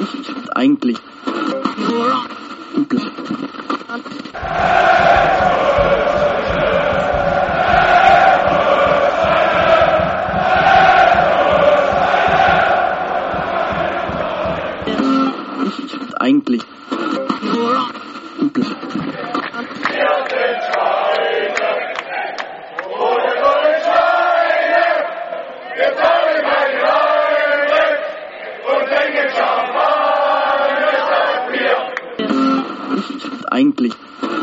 Eigentlich. Eigentlich. Eigentlich.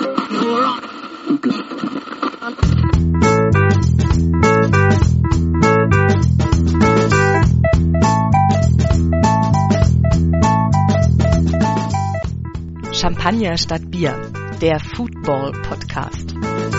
Champagner statt Bier, der Football-Podcast.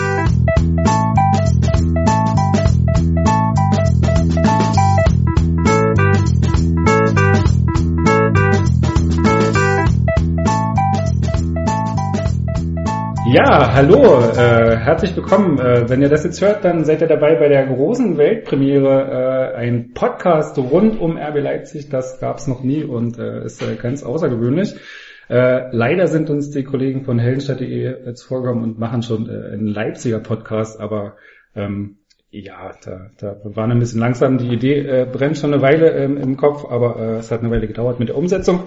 Ja, hallo, herzlich willkommen. Wenn ihr das jetzt hört, dann seid ihr dabei bei der großen Weltpremiere, ein Podcast rund um RB Leipzig. Das gab's noch nie und ist ganz außergewöhnlich. Leider sind uns die Kollegen von heldenstadt.de jetzt vorgekommen und machen schon einen Leipziger Podcast, aber da waren ein bisschen langsam. Die Idee brennt schon eine Weile im Kopf, aber es hat eine Weile gedauert mit der Umsetzung.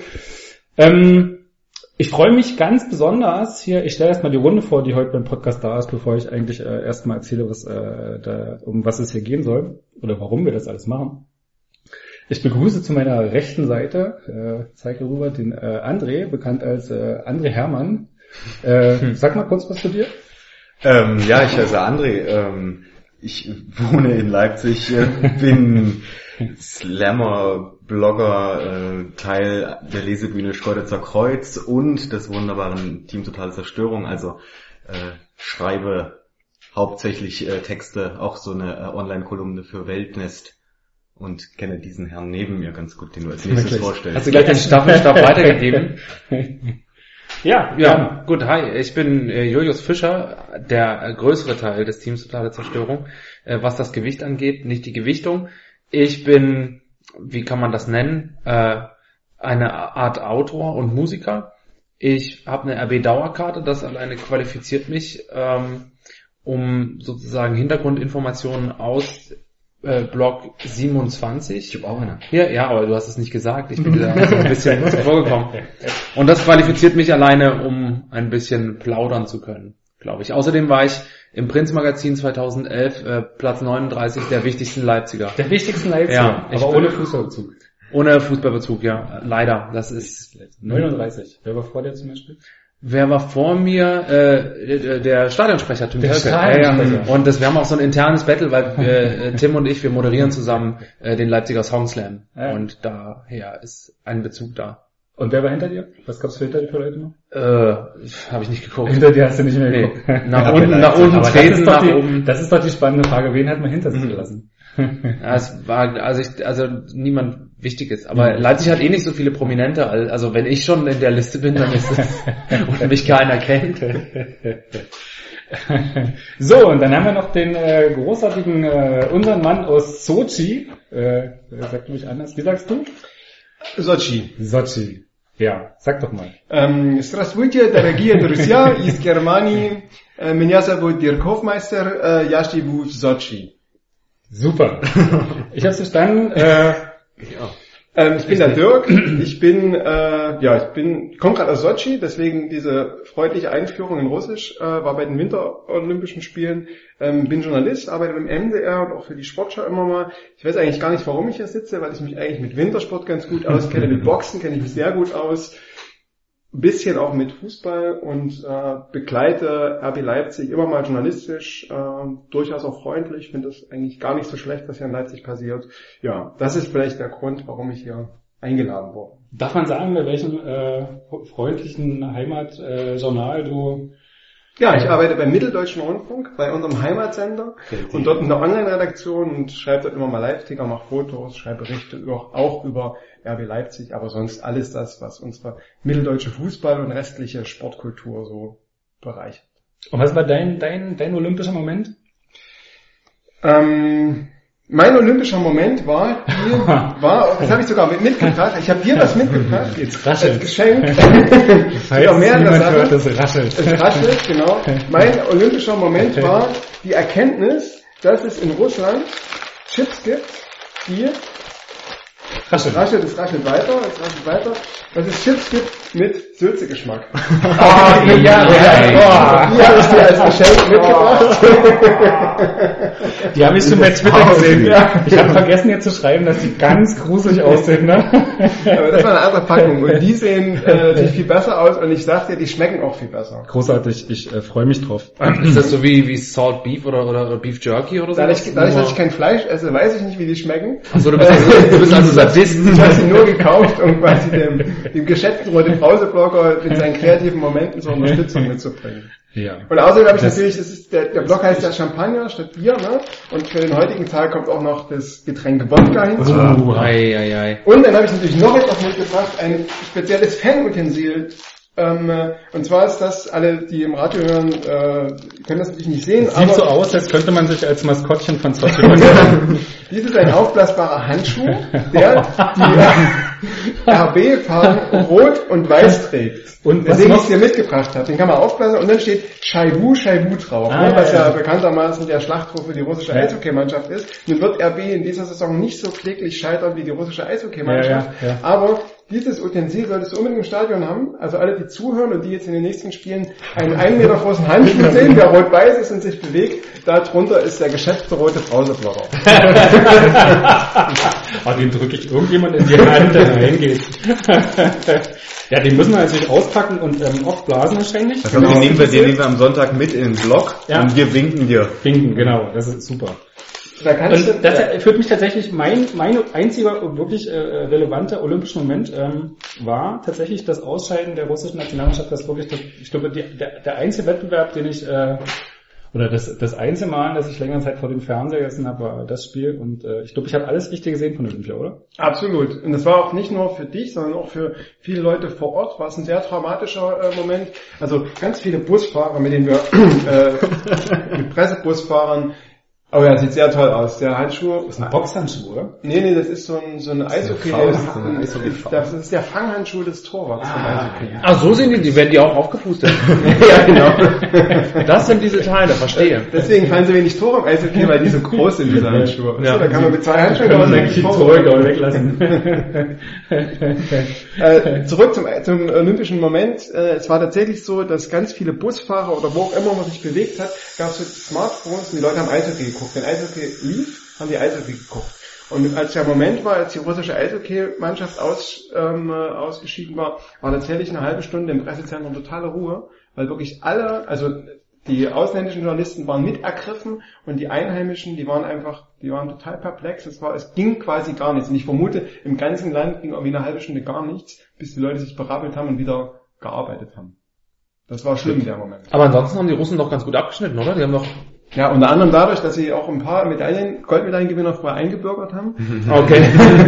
Ich freue mich ganz besonders hier, ich stelle erstmal die Runde vor, die heute beim Podcast da ist, bevor ich eigentlich erstmal erzähle, um was es hier gehen soll oder warum wir das alles machen. Ich begrüße zu meiner rechten Seite, zeige rüber, den André, bekannt als André Hermann. Sag mal kurz was zu dir. Ich heiße André. Ich wohne in Leipzig, bin Slammer, Blogger, Teil der Lesebühne Schkeuditzer Kreuz und des wunderbaren Team Totale Zerstörung. Also schreibe hauptsächlich Texte, auch so eine Online-Kolumne für Weltnest. Und kenne diesen Herrn neben mir ganz gut, den du als nächstes vorstellst. Hast du gleich den Staffelstab weitergegeben? Ja, gut, hi, ich bin Julius Fischer, der größere Teil des Teams Totale Zerstörung, was das Gewicht angeht, nicht die Gewichtung. Ich bin, wie kann man das nennen, eine Art Autor und Musiker. Ich habe eine RB-Dauerkarte, das alleine qualifiziert mich, um sozusagen Hintergrundinformationen aus Blog 27. Ich habe auch eine. Ja, aber du hast es nicht gesagt. Ich bin da so ein bisschen zuvor gekommen. Und das qualifiziert mich alleine, um ein bisschen plaudern zu können, glaube ich. Außerdem war ich im Prinz-Magazin 2011 Platz 39 der wichtigsten Leipziger. Der wichtigsten Leipziger, ja, aber ohne Fußballbezug. Ohne Fußballbezug, ja, leider. Das ist 39. Wer war vor dir zum Beispiel? Wer war vor mir? Der Stadionsprecher, Tim Tölke. Stadionsprecher. Und wir haben auch so ein internes Battle, weil Tim und ich, wir moderieren zusammen den Leipziger Songslam. Ja. Und daher ist ein Bezug da. Und wer war hinter dir? Was gab's für hinter dir für Leute noch? Habe ich nicht geguckt. Hinter dir hast du nicht mehr geguckt. Nach unten treten, nach oben. Das ist doch die spannende Frage. Wen hat man hinter sich gelassen? Ja, es war also niemand Wichtiges. Aber Leipzig hat eh nicht so viele Prominente. Also wenn ich schon in der Liste bin, dann ist es und mich keiner kennt. So, und dann haben wir noch den großartigen, unseren Mann aus Sochi. Sag du mich anders. Wie sagst du? Sochi. Ja, sag doch mal. Здравствуйте, дорогие друзья из Германии. Меня зовут Dirk Hofmeister. Я живу в Sochi. Super. Ich hab's verstanden. Ich bin der Dirk. Ich komme gerade aus Sochi, deswegen diese freundliche Einführung in Russisch. War bei den Winterolympischen Spielen. Bin Journalist, arbeite beim MDR und auch für die Sportschau immer mal. Ich weiß eigentlich gar nicht, warum ich hier sitze, weil ich mich eigentlich mit Wintersport ganz gut auskenne. Mit Boxen kenne ich mich sehr gut aus. Ein bisschen auch mit Fußball und begleite RB Leipzig immer mal journalistisch, durchaus auch freundlich. Finde das eigentlich gar nicht so schlecht, was hier in Leipzig passiert. Ja, das ist vielleicht der Grund, warum ich hier eingeladen wurde. Darf man sagen, bei welchem freundlichen Heimatjournal du... Ja, ich arbeite beim Mitteldeutschen Rundfunk, bei unserem Heimatsender und dort in der Online-Redaktion und schreibe dort immer mal Live-Ticker, mache Fotos, schreibe Berichte auch über RB Leipzig, aber sonst alles das, was unsere mitteldeutsche Fußball und restliche Sportkultur so bereichert. Und was war dein olympischer Moment? Mein olympischer Moment war, das habe ich sogar mitgebracht, ich habe hier was mitgebracht, Jetzt raschelt. als Geschenk. Falls mehrere niemand Sachen. hört, das raschelt. Es raschelt, genau. Mein olympischer Moment war die Erkenntnis, dass es in Russland Chips gibt, die es raschelt weiter, dass es Chips gibt mit Sülze-Geschmack. Die habe Die habe ich dir als Geschenk mitgebracht. Die habe ich schon bei Twitter gesehen. Ich habe vergessen jetzt zu schreiben, dass die ganz gruselig aussehen. Ne? Aber das war eine andere Packung und die sehen natürlich viel besser aus und ich sag dir, die schmecken auch viel besser. Großartig, ich freue mich drauf. Ist das so wie Salt Beef oder Beef Jerky oder so? Dadurch, dass ich kein Fleisch esse, weiß ich nicht, wie die schmecken. Achso, du bist also Sadist. Ich habe sie nur gekauft, um quasi dem geschätzten Rote Browser-Blogger in seinen kreativen Momenten zur Unterstützung mitzubringen. Ja. Und außerdem habe ich natürlich, der Blog heißt ja Champagner statt Bier, ne? Und für den heutigen Tag kommt auch noch das Getränk Wodka hinzu. Und dann habe ich natürlich noch etwas mitgebracht, ein spezielles Fanutensil. Und zwar ist das, alle, die im Radio hören, können das natürlich nicht sehen. Sieht so aus, als könnte man sich als Maskottchen von Sochi machen. Dies ist ein aufblasbarer Handschuh, der die RB-Farben Rot und Weiß trägt. Und deswegen ich es dir mitgebracht habe. Den kann man aufblasen und dann steht Shaibu drauf, was ja bekanntermaßen der Schlachtruf für die russische Eishockeymannschaft ist. Nun wird RB in dieser Saison nicht so kläglich scheitern wie die russische Eishockeymannschaft, aber dieses Utensil solltest du unbedingt im Stadion haben. Also alle, die zuhören und die jetzt in den nächsten Spielen einen 1 Meter großen Handschuh sehen, der rot-weiß ist und sich bewegt, darunter ist der geschätzte rote Browserblocker. Den drücke ich irgendjemand in die Hand, der reingeht. Ja, den müssen wir natürlich auspacken und aufblasen wahrscheinlich. Also den nehmen wir am Sonntag mit in den Blog und wir winken dir. Winken, genau, das ist super. Und das führt mich tatsächlich, mein einziger wirklich relevanter olympischer Moment war tatsächlich das Ausscheiden der russischen Nationalmannschaft. Das wirklich, ich glaube, der einzige Wettbewerb, den ich oder das einzige Mal, dass ich längere Zeit vor dem Fernseher gesessen habe, war das Spiel. Und ich glaube, ich habe alles Richtige gesehen von Olympia, oder? Absolut. Und das war auch nicht nur für dich, sondern auch für viele Leute vor Ort. War es ein sehr traumatischer Moment. Also ganz viele Busfahrer, mit denen wir mit Pressebusfahrern. Oh ja, sieht sehr toll aus. Der Handschuh. Das ist ein Boxhandschuh, oder? Nee, das ist so ein Eishockey. Das ist der Fanghandschuh des Torwarts. Ach, so sind die werden die auch aufgepustet. Ja, genau. Das sind diese Teile, verstehe. Deswegen fallen so wenig Tore im Eishockey, weil die so groß sind, diese Handschuhe. Ja. Da kann man mit 2 Handschuhen eigentlich die Tore weglassen. Zurück zum olympischen Moment. Es war tatsächlich so, dass ganz viele Busfahrer oder wo auch immer man sich bewegt hat, gab es so Smartphones und die Leute haben Eishockey geguckt. Wenn Eishockey lief, haben die Eishockey geguckt. Und als der Moment war, als die russische Eishockey-Mannschaft ausgeschieden war tatsächlich eine halbe Stunde im Pressezentrum totale Ruhe, weil wirklich alle, also die ausländischen Journalisten waren mit ergriffen und die Einheimischen, die waren total perplex. Es ging quasi gar nichts. Und ich vermute, im ganzen Land ging irgendwie eine halbe Stunde gar nichts, bis die Leute sich berappelt haben und wieder gearbeitet haben. Das war schlimm, der Moment. Aber ansonsten haben die Russen doch ganz gut abgeschnitten, oder? Die haben doch... Ja, unter anderem dadurch, dass sie auch ein paar Goldmedaillengewinner vorher eingebürgert haben. Okay.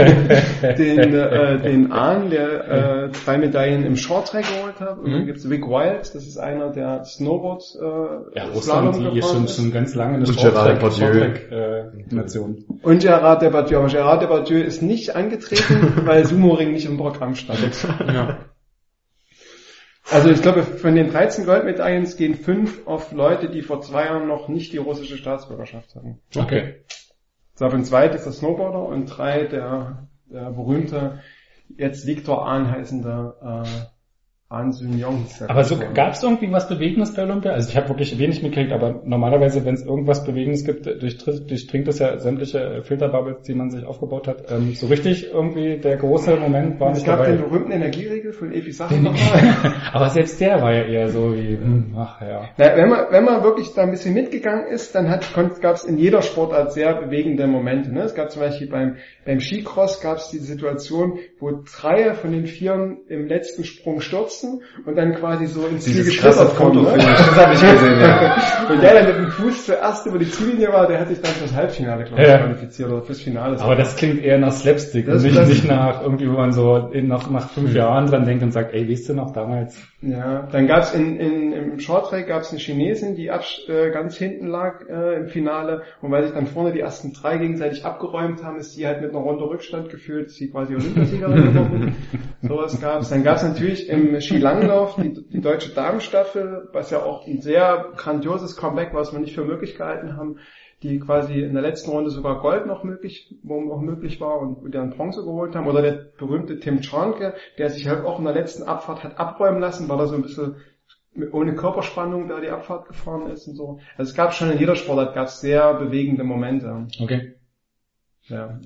Den Ahn, der 2 Medaillen im Shorttrack geholt hat. Und dann gibt's Vic Wild, das ist einer der Snowboard Russland, die schon ganz lange eine Shorttrack-Nation. Und Gerard Depardieu. Aber Gerard Depardieu ist nicht angetreten, weil Sumo-Ring nicht im Programm stand. Ja. Also ich glaube, von den 13 Goldmedaillen gehen 5 auf Leute, die vor 2 Jahren noch nicht die russische Staatsbürgerschaft hatten. Okay. So, von 2 ist der Snowboarder und 3 der berühmte, jetzt Viktor Ahn heißender Ahn Sung-Yong. Aber so gab es irgendwie was Bewegendes bei Olympia? Also ich habe wirklich wenig mitgekriegt, aber normalerweise, wenn es irgendwas Bewegendes gibt, durchdringt es ja sämtliche Filterbubbles, die man sich aufgebaut hat. So richtig irgendwie der große Moment war nicht dabei. Es gab den berühmten Energieriegel von Evi Sachen nochmal. Aber selbst der war ja eher so wie, ja. Na, wenn man wirklich da ein bisschen mitgegangen ist, dann gab es in jeder Sportart sehr bewegende Momente. Ne? Es gab zum Beispiel beim Skicross gab es die Situation, wo 3 von den 4 im letzten Sprung stürzten abstürzen und dann quasi so ins Ziel Dieses krasse geschlittert kommen. Foto, Ne? das habe ich gesehen, ja. Und der dann mit dem Fuß zuerst über die Ziellinie war, der hat sich dann fürs Halbfinale, glaube ich, qualifiziert oder fürs Finale. Aber das klingt eher nach Slapstick und nicht nach irgendwie, wo man so nach 5 Jahren dran denkt und sagt, ey, weißt du noch damals? Ja, dann gab's im Shorttrack gab's eine Chinesin, die ganz hinten lag im Finale, und weil sich dann vorne die ersten 3 gegenseitig abgeräumt haben, ist die halt mit einer Runde Rückstand gefühlt, ist sie quasi Olympiasiegerin geworden. Sowas gab's. Dann gab's natürlich im Skilanglauf die deutsche Damenstaffel, was ja auch ein sehr grandioses Comeback war, was wir nicht für möglich gehalten haben, die quasi in der letzten Runde sogar Gold noch möglich war und deren Bronze geholt haben. Oder der berühmte Tim Tscharnke, der sich halt auch in der letzten Abfahrt hat abräumen lassen, weil er so ein bisschen ohne Körperspannung da die Abfahrt gefahren ist und so. Also es gab schon in jeder Sportart sehr bewegende Momente. Okay. Ja.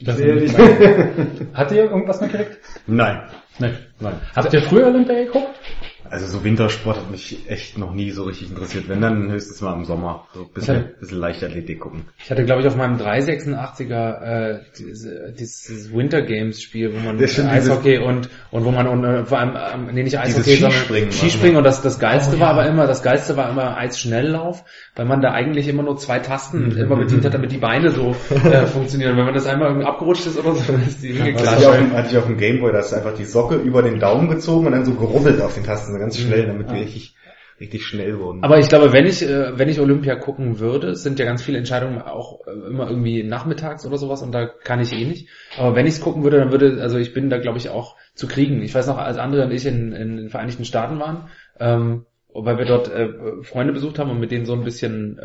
Hat ihr irgendwas mitgekriegt? Nein. Habt ihr früher Olympia geguckt? Also so Wintersport hat mich echt noch nie so richtig interessiert. Wenn dann höchstens mal im Sommer. So ein bisschen Leichtathletik gucken. Ich hatte, glaube ich, auf meinem 386er dieses Winter Games Spiel, wo man Eishockey und wo man vor allem nicht Eishockey, sondern Skispringen, und das Geilste war immer Eisschnelllauf, weil man da eigentlich immer nur 2 Tasten immer bedient hat, damit die Beine so funktionieren. Wenn man das einmal irgendwie abgerutscht ist oder so, dann ist die hingeklatscht. Hatte ich auf dem Gameboy, da ist einfach die Socke über den Daumen gezogen und dann so gerubbelt auf den Tasten, ganz schnell, damit wir richtig schnell wurden. Aber ich glaube, wenn ich Olympia gucken würde, es sind ja ganz viele Entscheidungen auch immer irgendwie nachmittags oder sowas, und da kann ich nicht. Aber wenn ich es gucken würde, dann also ich bin da, glaube ich, auch zu kriegen. Ich weiß noch, als Andre und ich in den Vereinigten Staaten waren, weil wir dort Freunde besucht haben und mit denen so ein bisschen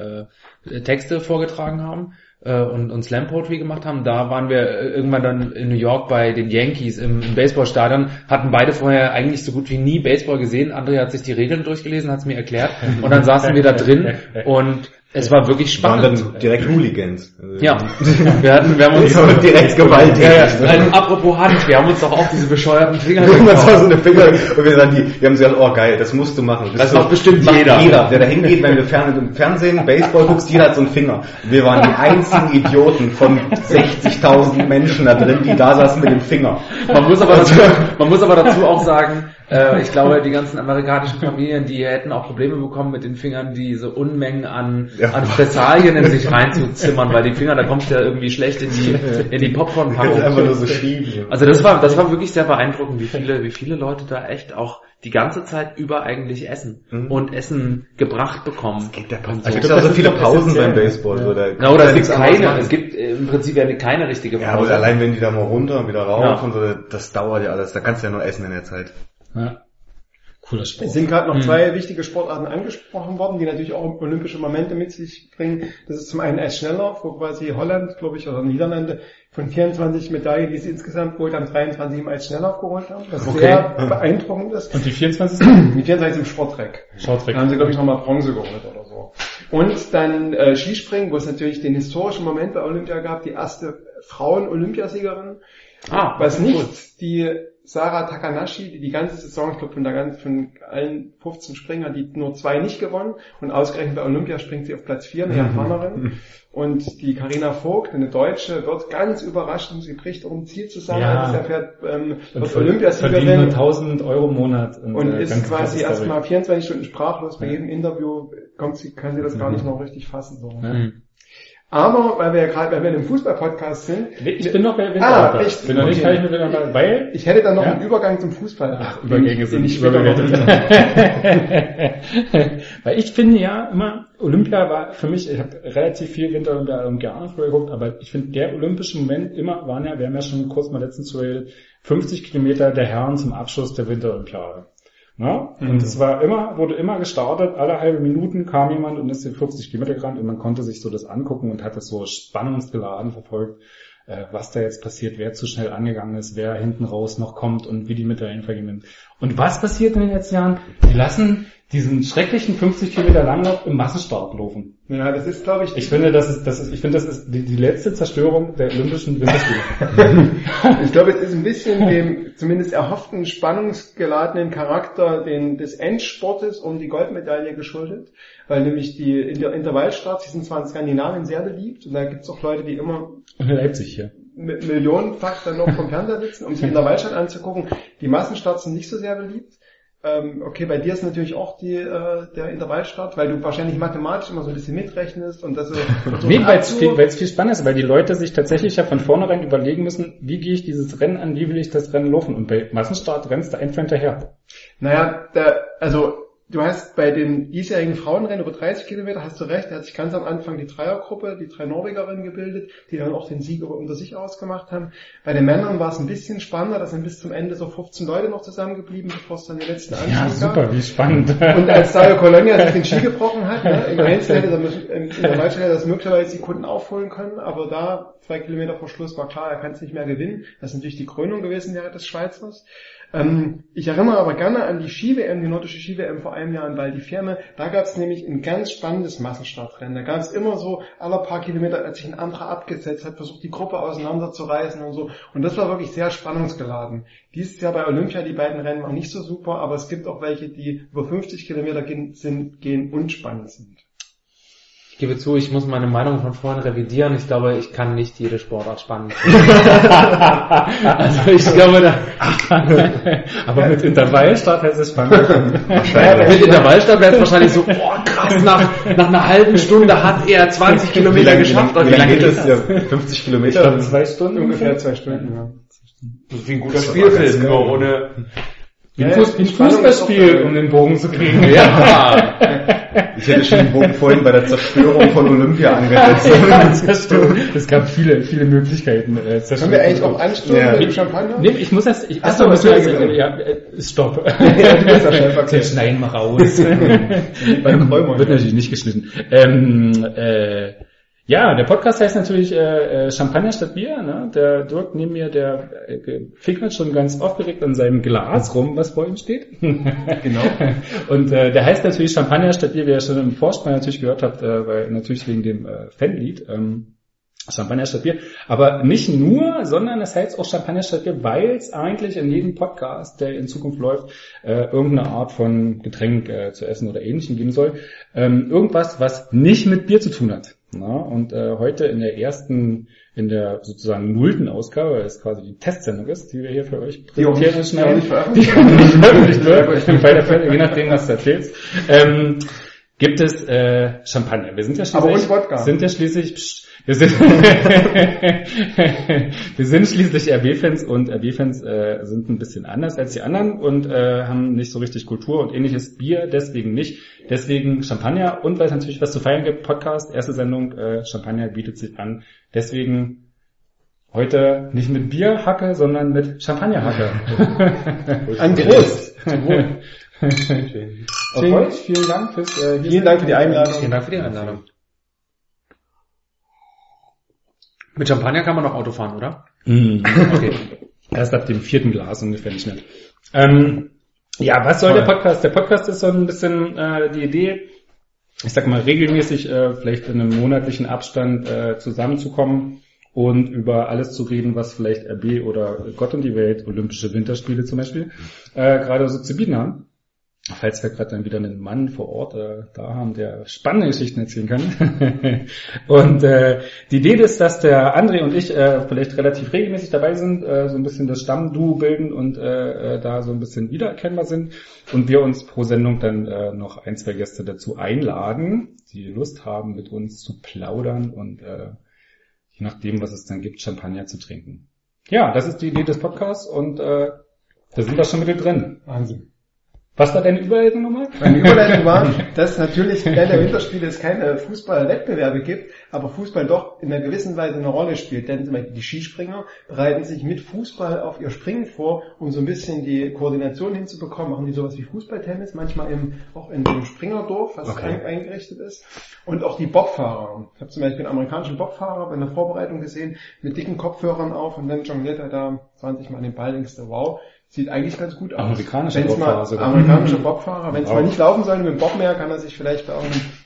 Texte vorgetragen haben und Slam Poetry gemacht haben. Da waren wir irgendwann dann in New York bei den Yankees im Baseballstadion, hatten beide vorher eigentlich so gut wie nie Baseball gesehen. André hat sich die Regeln durchgelesen, hat es mir erklärt, und dann saßen wir da drin und es war wirklich spannend. Waren dann direkt Hooligans. Ja, wir haben uns direkt gewaltig. Apropos Hand, wir haben uns doch auch diese bescheuerten Finger Das war so eine Finger, und wir haben gesagt, oh geil, das musst du machen. Das macht bestimmt jeder, der da hingeht, wenn du im Fernsehen Baseball guckst, jeder hat so einen Finger. Wir waren die einzigen Idioten von 60.000 Menschen da drin, die da saßen mit dem Finger. Man muss aber dazu auch sagen, ich glaube, die ganzen amerikanischen Familien, die hätten auch Probleme bekommen mit den Fingern, diese Unmengen an Fässalien in sich reinzuzimmern, weil die Finger, da kommst du ja irgendwie schlecht in die Popcorn-Packung. Einfach nur so schieben. Also das war wirklich sehr beeindruckend, wie viele Leute da echt auch die ganze Zeit über eigentlich essen und Essen gebracht bekommen. Es gibt auch so viele Pausen beim Baseball. Ja. Oder es gibt im Prinzip ja keine richtige Pause. Ja, aber allein wenn die da mal runter und wieder rauf und so, das dauert ja alles. Da kannst du ja nur essen in der Zeit. Ja. Cooler Sport. Es sind gerade noch 2 wichtige Sportarten angesprochen worden, die natürlich auch olympische Momente mit sich bringen. Das ist zum einen Eisschnelllauf, wo quasi Holland, glaube ich, oder Niederlande von 24 Medaillen, die sie insgesamt wohl dann 23 im Eisschnelllauf geholt haben, was sehr beeindruckend ist. Und die 24? Die 24 im Shorttrack. Da haben sie, glaube ich, nochmal Bronze geholt oder so. Und dann Skispringen, wo es natürlich den historischen Moment bei Olympia gab, die erste Frauen-Olympiasiegerin. Was nicht die Sarah Takanashi, die ganze Saison, ich glaube von allen 15 Springern, die nur 2 nicht gewonnen, und ausgerechnet bei Olympia springt sie auf Platz 4, eine Japanerin. Und die Carina Vogt, eine Deutsche, wird ganz überraschend, sie bricht um Ziel zusammen, das erfährt, wird Olympiasiegerin. Verdient 1.000 € im Monat. Und ist quasi erstmal 24 Stunden sprachlos. Bei jedem Interview kann sie das gar nicht noch richtig fassen. So. Aber, weil wir in einem Fußball-Podcast sind. Ich bin noch bei Winter. Weil ich hätte dann noch einen Übergang zum Fußball. Übergänge sind nicht überbewertet. Weil ich finde ja immer, Olympia war für mich, ich habe relativ viel Winter-Olympia früher geguckt, aber ich finde, der olympische Moment immer waren ja, wir haben ja schon kurz mal letztens zugeredet, 50 Kilometer der Herren zum Abschluss der Winter-Olympiade. Ja? Und es wurde immer gestartet, alle halbe Minuten kam jemand und ist den 50 Kilometer gerannt, und man konnte sich so das angucken und hat das so spannungsgeladen verfolgt, was da jetzt passiert, wer zu schnell angegangen ist, wer hinten raus noch kommt und wie die Medaillen vergeben. Und was passiert in den letzten Jahren? Die lassen diesen schrecklichen 50 Kilometer Langlauf im Massenstart laufen. Ja, das ist, glaube ich... Ich finde, das ist die letzte Zerstörung der olympischen Winterspiele. Ich glaube, es ist ein bisschen dem zumindest erhofften, spannungsgeladenen Charakter des Endsportes um die Goldmedaille geschuldet, weil nämlich die Intervallstarts, die sind zwar in Skandinavien sehr beliebt, und da gibt es auch Leute, die immer... In Leipzig hier. Mit millionenfach dann noch vom Fernseher sitzen, um sich Intervallstart anzugucken. Die Massenstarts sind nicht so sehr beliebt. Okay, bei dir ist natürlich auch der Intervallstart, weil du wahrscheinlich mathematisch immer so ein bisschen mitrechnest und das so. Nee, weil es viel spannender ist, weil die Leute sich tatsächlich ja von vornherein überlegen müssen, wie gehe ich dieses Rennen an, wie will ich das Rennen laufen? Und bei Massenstart rennst du einfach hinterher. Naja, du hast bei den diesjährigen Frauenrennen über 30 Kilometer, hast du recht, da hat sich ganz am Anfang die Dreiergruppe, die 3 Norwegerinnen gebildet, die dann auch den Sieg unter sich ausgemacht haben. Bei den Männern war es ein bisschen spannender, da sind bis zum Ende so 15 Leute noch zusammengeblieben, bevor es dann die letzten Anstieg gab. Ja, super, wie spannend. Und als Dario Colonia sich den Ski gebrochen hat, ne, im Einzel hätte er das möglicherweise Sekunden aufholen können, aber da 2 Kilometer vor Schluss war klar, er kann es nicht mehr gewinnen. Das ist natürlich die Krönung gewesen des Schweizers. Ich erinnere aber gerne an die Ski-WM, die nordische Ski-WM vor einem Jahr in Val di Fiemme. Da gab es nämlich ein ganz spannendes Massenstartrennen. Da gab es immer so, alle paar Kilometer hat sich ein anderer abgesetzt, hat versucht, die Gruppe auseinanderzureißen und so. Und das war wirklich sehr spannungsgeladen. Dieses Jahr bei Olympia, die beiden Rennen waren nicht so super, aber es gibt auch welche, die über 50 Kilometer gehen und spannend sind. Ich gebe zu, ich muss meine Meinung von vorhin revidieren. Ich glaube, ich kann nicht jede Sportart spannend finden. Also ich glaube, aber mit Intervallstart heißt es spannend. Mit Intervallstart wäre es wahrscheinlich so, krass, nach einer halben Stunde hat er 20 Kilometer geschafft. Wie lange geht das? Ja, 50 Kilometer? Ich glaube 2 Stunden. Ungefähr 2 Stunden, ja. Das ist wie ein guter Spielfilm, nur ohne... Wie ein Fußballspiel, um den Bogen zu kriegen. Ja. Ich hätte schon den Bogen vorhin bei der Zerstörung von Olympia angesetzt. Es gab viele Möglichkeiten. Können wir eigentlich auch anstürmen mit dem Champagner? Nee, ich muss das... Stopp. Okay. Schneiden wir raus. Wird natürlich nicht geschnitten. Ja, der Podcast heißt natürlich Champagner statt Bier. Ne? Der Dirk neben mir, der fickert schon ganz aufgeregt an seinem Glas rum, was vor ihm steht. Genau. Und der heißt natürlich Champagner statt Bier, wie ihr schon im Vorspann natürlich gehört habt, weil natürlich wegen dem Fanlied. Champagner statt Bier. Aber nicht nur, sondern es heißt auch Champagner statt Bier, weil es eigentlich in jedem Podcast, der in Zukunft läuft, irgendeine Art von Getränk zu essen oder Ähnlichem geben soll. Irgendwas, was nicht mit Bier zu tun hat. Na, und heute in der sozusagen 0. Ausgabe, weil es quasi die Testsendung ist, die wir hier für euch präsentieren und schneiden, die auch nicht veröffentlicht wird, je nachdem, was du erzählst, gibt es Champagner. Wir sind ja schließlich wir sind schließlich RB-Fans und RB-Fans sind ein bisschen anders als die anderen und haben nicht so richtig Kultur und ähnliches. Bier deswegen nicht. Deswegen Champagner und weil es natürlich was zu feiern gibt, Podcast, erste Sendung, Champagner bietet sich an. Deswegen heute nicht mit Bierhacke, sondern mit Champagnerhacke. Ein Prost! Auf euch, vielen Dank vielen Dank für die Einladung. Vielen Dank für die Einladung. Mit Champagner kann man noch Auto fahren, oder? Okay. Erst ab dem 4. Glas ungefähr nicht mehr. Ja, was soll der Podcast? Der Podcast ist so ein bisschen die Idee, ich sag mal regelmäßig, vielleicht in einem monatlichen Abstand zusammenzukommen und über alles zu reden, was vielleicht RB oder Gott und die Welt, Olympische Winterspiele zum Beispiel, gerade so zu bieten haben. Falls wir gerade dann wieder einen Mann vor Ort da haben, der spannende Geschichten erzählen kann. Und die Idee ist, dass der André und ich vielleicht relativ regelmäßig dabei sind, so ein bisschen das Stammduo bilden und da so ein bisschen wiedererkennbar sind. Und wir uns pro Sendung dann noch 1, 2 Gäste dazu einladen, die Lust haben, mit uns zu plaudern und je nachdem, was es dann gibt, Champagner zu trinken. Ja, das ist die Idee des Podcasts und da sind wir schon mit drin. Wahnsinn. Was war deine Überleitung nochmal? Meine Überleitung war, dass natürlich während der Winterspiele es keine Fußballwettbewerbe gibt, aber Fußball doch in einer gewissen Weise eine Rolle spielt. Denn zum Beispiel die Skispringer bereiten sich mit Fußball auf ihr Springen vor, um so ein bisschen die Koordination hinzubekommen. Machen die sowas wie Fußballtennis, manchmal auch in dem Springerdorf, was eingerichtet ist. Und auch die Bobfahrer. Ich habe zum Beispiel einen amerikanischen Bobfahrer bei einer Vorbereitung gesehen, mit dicken Kopfhörern auf und dann jongliert er da 20 Mal den Ball, denkst du, wow. Sieht eigentlich ganz gut aus. Amerikanischer Bobfahrer. Amerikanischer Bobfahrer. Wenn es mal nicht laufen soll mit dem Bob mehr, kann er sich vielleicht bei einem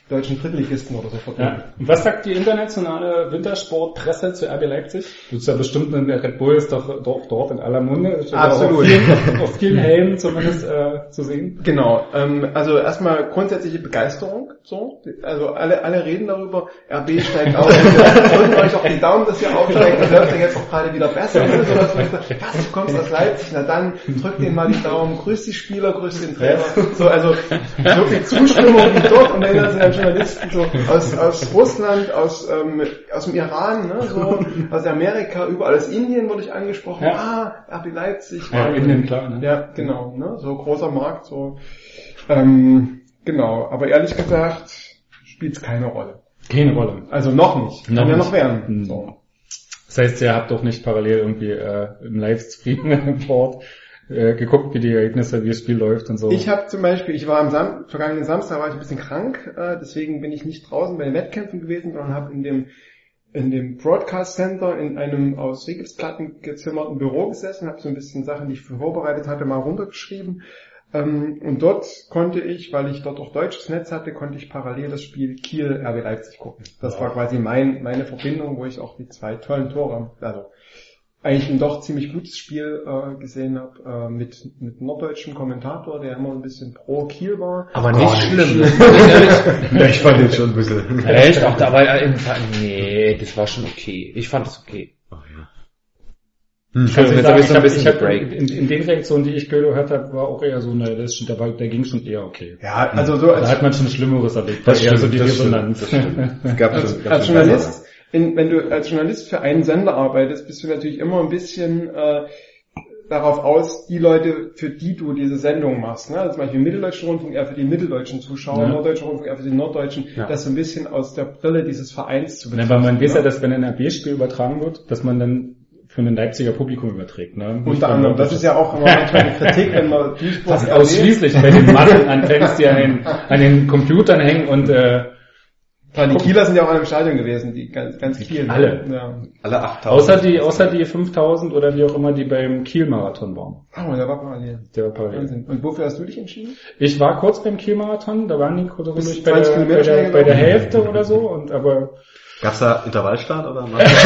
deutschen Drittligisten oder so verdienen. Ja. Und was sagt die internationale Wintersportpresse zu RB Leipzig? Du bist ja bestimmt, der Red Bull ist doch dort in aller Munde. Absolut. Auf vielen Helmen zumindest zu sehen. Genau, also erstmal grundsätzliche Begeisterung, so. Also alle reden darüber, RB steigt auf, drücken euch auf die Daumen, dass ihr aufsteigt, das läuft ja jetzt auch gerade wieder besser. Ne? So, was, du kommst aus Leipzig, na dann drück denen mal die Daumen, grüß die Spieler, grüß den Trainer. So, also so viel Zustimmung wie dort, und dann sind dann Journalisten so aus Russland, aus dem Iran, ne, so, aus Amerika, überall aus Indien wurde ich angesprochen, RB Leipzig. Ja, Indien, klar, ne? Ja, genau, ne, so großer Markt, so. Genau, aber ehrlich gesagt spielt es keine Rolle. Keine Rolle. Also noch nicht. Kann ja noch werden. So. Das heißt, ihr habt doch nicht parallel irgendwie im Livestream-Report geguckt, wie die Ergebnisse, wie das Spiel läuft und so. Ich habe zum Beispiel, ich war am vergangenen Samstag war ich ein bisschen krank, deswegen bin ich nicht draußen bei den Wettkämpfen gewesen, sondern habe in dem Broadcast Center in einem aus Rigipsplatten gezimmerten Büro gesessen, habe so ein bisschen Sachen, die ich vorbereitet hatte, mal runtergeschrieben. Und dort konnte ich, weil ich dort auch deutsches Netz hatte, konnte ich parallel das Spiel Kiel RB Leipzig gucken. Das war quasi meine Verbindung, wo ich auch die 2 tollen Tore, also eigentlich ein doch ziemlich gutes Spiel gesehen habe, mit norddeutschem Kommentator, der immer ein bisschen pro Kiel war. Aber nicht schlimm. Ja, ich fand den schon ein bisschen. Echt? Auch dabei nee, das war schon okay. Ich fand es okay. Ach ja. Ich habe in den Reaktionen, die ich gehört habe, war auch eher so, der ging schon eher okay. Ja, also so da hat man schon Schlimmeres erlebt. Das eher stimmt, so die das Resonanz. Als Journalist, wenn du als Journalist für einen Sender arbeitest, bist du natürlich immer ein bisschen darauf aus, die Leute, für die du diese Sendung machst, ne? Also zum Beispiel im Mitteldeutschen Rundfunk eher für die mitteldeutschen Zuschauer, Norddeutscher Rundfunk eher für die Norddeutschen, das so ein bisschen aus der Brille dieses Vereins zu betrachten. Aber man weiß ja, dass wenn ein RB-Spiel übertragen wird, dass man dann für ein Leipziger Publikum überträgt, ne? Unter anderem, das ist ja auch immer manchmal eine Kritik, wenn man fast ausschließlich bei den Massenantennen, die an den Computern hängen und die Kieler sind ja auch an einem Stadion gewesen, die ganz Kiel. Alle. Ja. Alle 8.000. Außer die 5.000 oder wie auch immer, die beim Kiel-Marathon waren. Oh, der war parallel. Und wofür hast du dich entschieden? Ich war kurz beim Kiel-Marathon, da waren die kurz bei der Hälfte oder so, aber gab's da Intervallstart oder?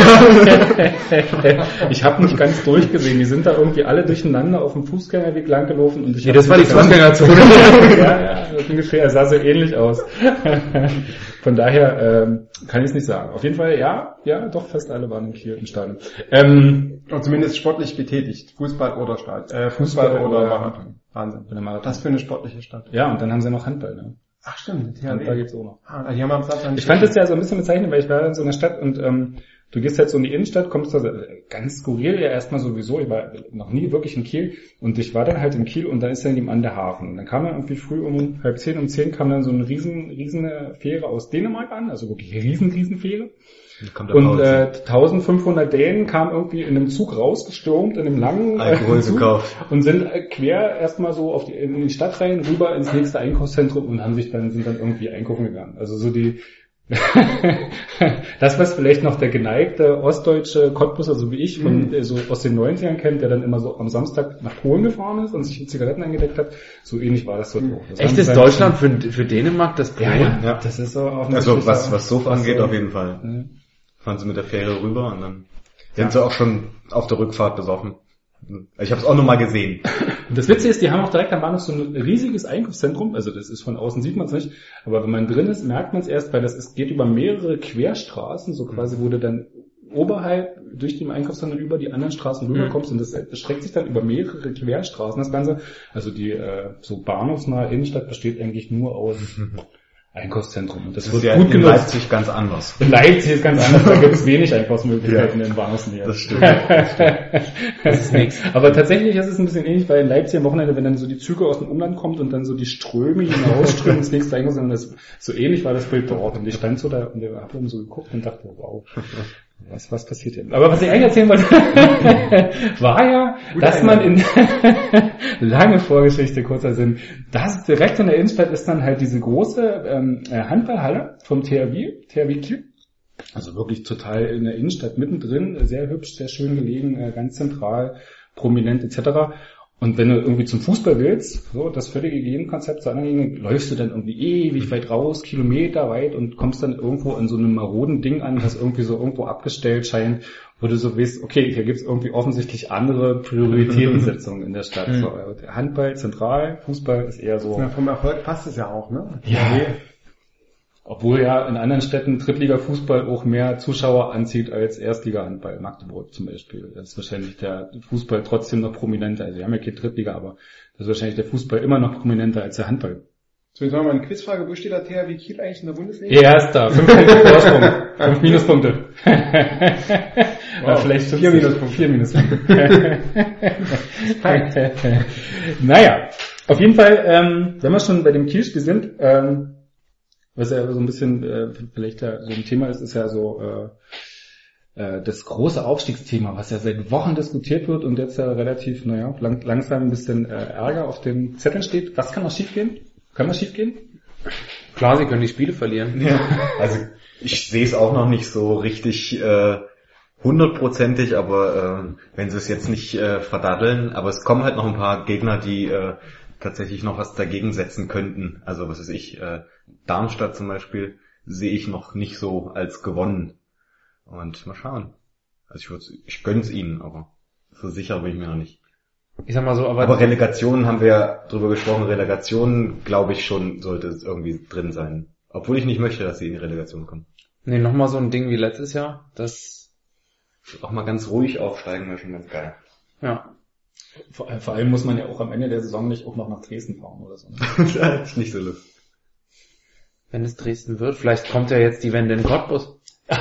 Ich habe nicht ganz durchgesehen. Die sind da irgendwie alle durcheinander auf dem Fußgängerweg langgelaufen und das war die Fußgängerzone. ja, ungefähr. Sah so ähnlich aus. Von daher kann ich es nicht sagen. Auf jeden Fall, ja, doch fast alle waren in Kiel im Stadion. Und zumindest sportlich betätigt. Fußball oder Marathon. Wahnsinn. Was für eine sportliche Stadt. Ja, und dann haben sie noch Handball, ne? Ach stimmt, Handball gibt's auch noch. Die haben am Samstag ich fand das ja so ein bisschen bezeichnend, weil ich war in so einer Stadt und du gehst jetzt so in die Innenstadt, kommst da ganz skurril ja erstmal sowieso, ich war noch nie wirklich in Kiel und ich war dann halt in Kiel und da ist dann nebenan der Hafen. Und dann kam dann irgendwie früh um 9:30 kam dann so eine riesige Fähre aus Dänemark an, also wirklich riesen Fähre. Und 1500 Dänen kamen irgendwie in einem Zug rausgestürmt, in einem langen Zug und sind quer erstmal so in die Stadt rein, rüber ins nächste Einkaufszentrum und sind dann irgendwie einkaufen gegangen. Also so das, was vielleicht noch der geneigte ostdeutsche Cottbusser, so wie ich, so aus den 90ern kennt, der dann immer so am Samstag nach Polen gefahren ist und sich Zigaretten eingedeckt hat, so ähnlich war das dort auch. Echt, ist Deutschland für Dänemark das Polen? Ja, das ist so auch also was so angeht, auf jeden Fall. Ja. Fahren sie mit der Fähre rüber und dann sind sie auch schon auf der Rückfahrt besoffen. Ich habe es auch nur mal gesehen. Das Witzige ist, die haben auch direkt am Bahnhof so ein riesiges Einkaufszentrum, also das ist von außen sieht man es nicht, aber wenn man drin ist, merkt man es erst, weil geht über mehrere Querstraßen, so quasi, wo du dann oberhalb durch die Einkaufszentrum über die anderen Straßen rüberkommst und das erstreckt sich dann über mehrere Querstraßen, das Ganze. Also die so bahnhofsnahe Innenstadt besteht eigentlich nur aus Einkaufszentrum. Und das wird ja gut in genutzt. Leipzig ganz anders. In Leipzig ist ganz anders, da gibt es wenig Einkaufsmöglichkeiten in den Bahnhofsnähe. Das stimmt. Das ist nichts. Aber tatsächlich ist es ein bisschen ähnlich, weil in Leipzig am Wochenende, wenn dann so die Züge aus dem Umland kommt und dann so die Ströme hinausströmen ins nächste Einkaufszentrum, so ähnlich war das Bild dort. Und ich stand so da und habe dann so geguckt und dachte, wow. Was passiert hier? Aber was ich eigentlich erzählen wollte, war ja, dass man in lange Vorgeschichte, kurzer Sinn, das direkt in der Innenstadt ist dann halt diese große Handballhalle vom THW Kiel. Also wirklich total in der Innenstadt mittendrin, sehr hübsch, sehr schön gelegen, ganz zentral, prominent etc. Und wenn du irgendwie zum Fußball willst, so das völlige Gegenkonzept zu anderen Dingen, läufst du dann irgendwie ewig weit raus, Kilometer weit und kommst dann irgendwo in so einem maroden Ding an, das irgendwie so irgendwo abgestellt scheint, wo du so weißt, okay, hier gibt's irgendwie offensichtlich andere Prioritätensetzungen in der Stadt. So, Handball zentral, Fußball ist eher so. Ja, vom Erfolg passt es ja auch, ne? Ja. Obwohl ja in anderen Städten Drittliga-Fußball auch mehr Zuschauer anzieht als Erstliga-Handball. Magdeburg zum Beispiel. Da ist wahrscheinlich der Fußball trotzdem noch prominenter. Also wir haben ja keine Drittliga, aber da ist wahrscheinlich der Fußball immer noch prominenter als der Handball. So, jetzt haben wir eine Quizfrage. Wo steht der THW Kiel eigentlich in der Bundesliga? Erster. 5 Punkte Vorsprung. 5 Minuspunkte. Wow. Vielleicht 4 Minuspunkte. 4 Minuspunkte. Naja, auf jeden Fall, wenn wir schon bei dem Kielspiel sind, was ja so ein bisschen vielleicht ja so ein Thema ist ja so das große Aufstiegsthema, was ja seit Wochen diskutiert wird und jetzt ja relativ, langsam ein bisschen Ärger auf den Zetteln steht. Was kann noch schiefgehen? Kann was schiefgehen? Klar, sie können die Spiele verlieren. Ja. Also ich sehe es auch noch nicht so richtig 100%ig, aber wenn sie es jetzt nicht verdaddeln, aber es kommen halt noch ein paar Gegner, die tatsächlich noch was dagegen setzen könnten. Also was weiß ich, Darmstadt zum Beispiel sehe ich noch nicht so als gewonnen. Und mal schauen. Also ich gönn's ihnen, aber so sicher bin ich mir noch nicht. Ich sag mal so, aber Relegation haben wir ja drüber gesprochen. Relegation, glaube ich schon, sollte es irgendwie drin sein. Obwohl ich nicht möchte, dass sie in die Relegation kommen. Nee, nochmal so ein Ding wie letztes Jahr. Das auch mal ganz ruhig aufsteigen wäre schon ganz geil. Ja. Vor allem muss man ja auch am Ende der Saison nicht auch noch nach Dresden fahren oder so. Das ist nicht so lustig. Wenn es Dresden wird, vielleicht kommt ja jetzt die Wende in Cottbus.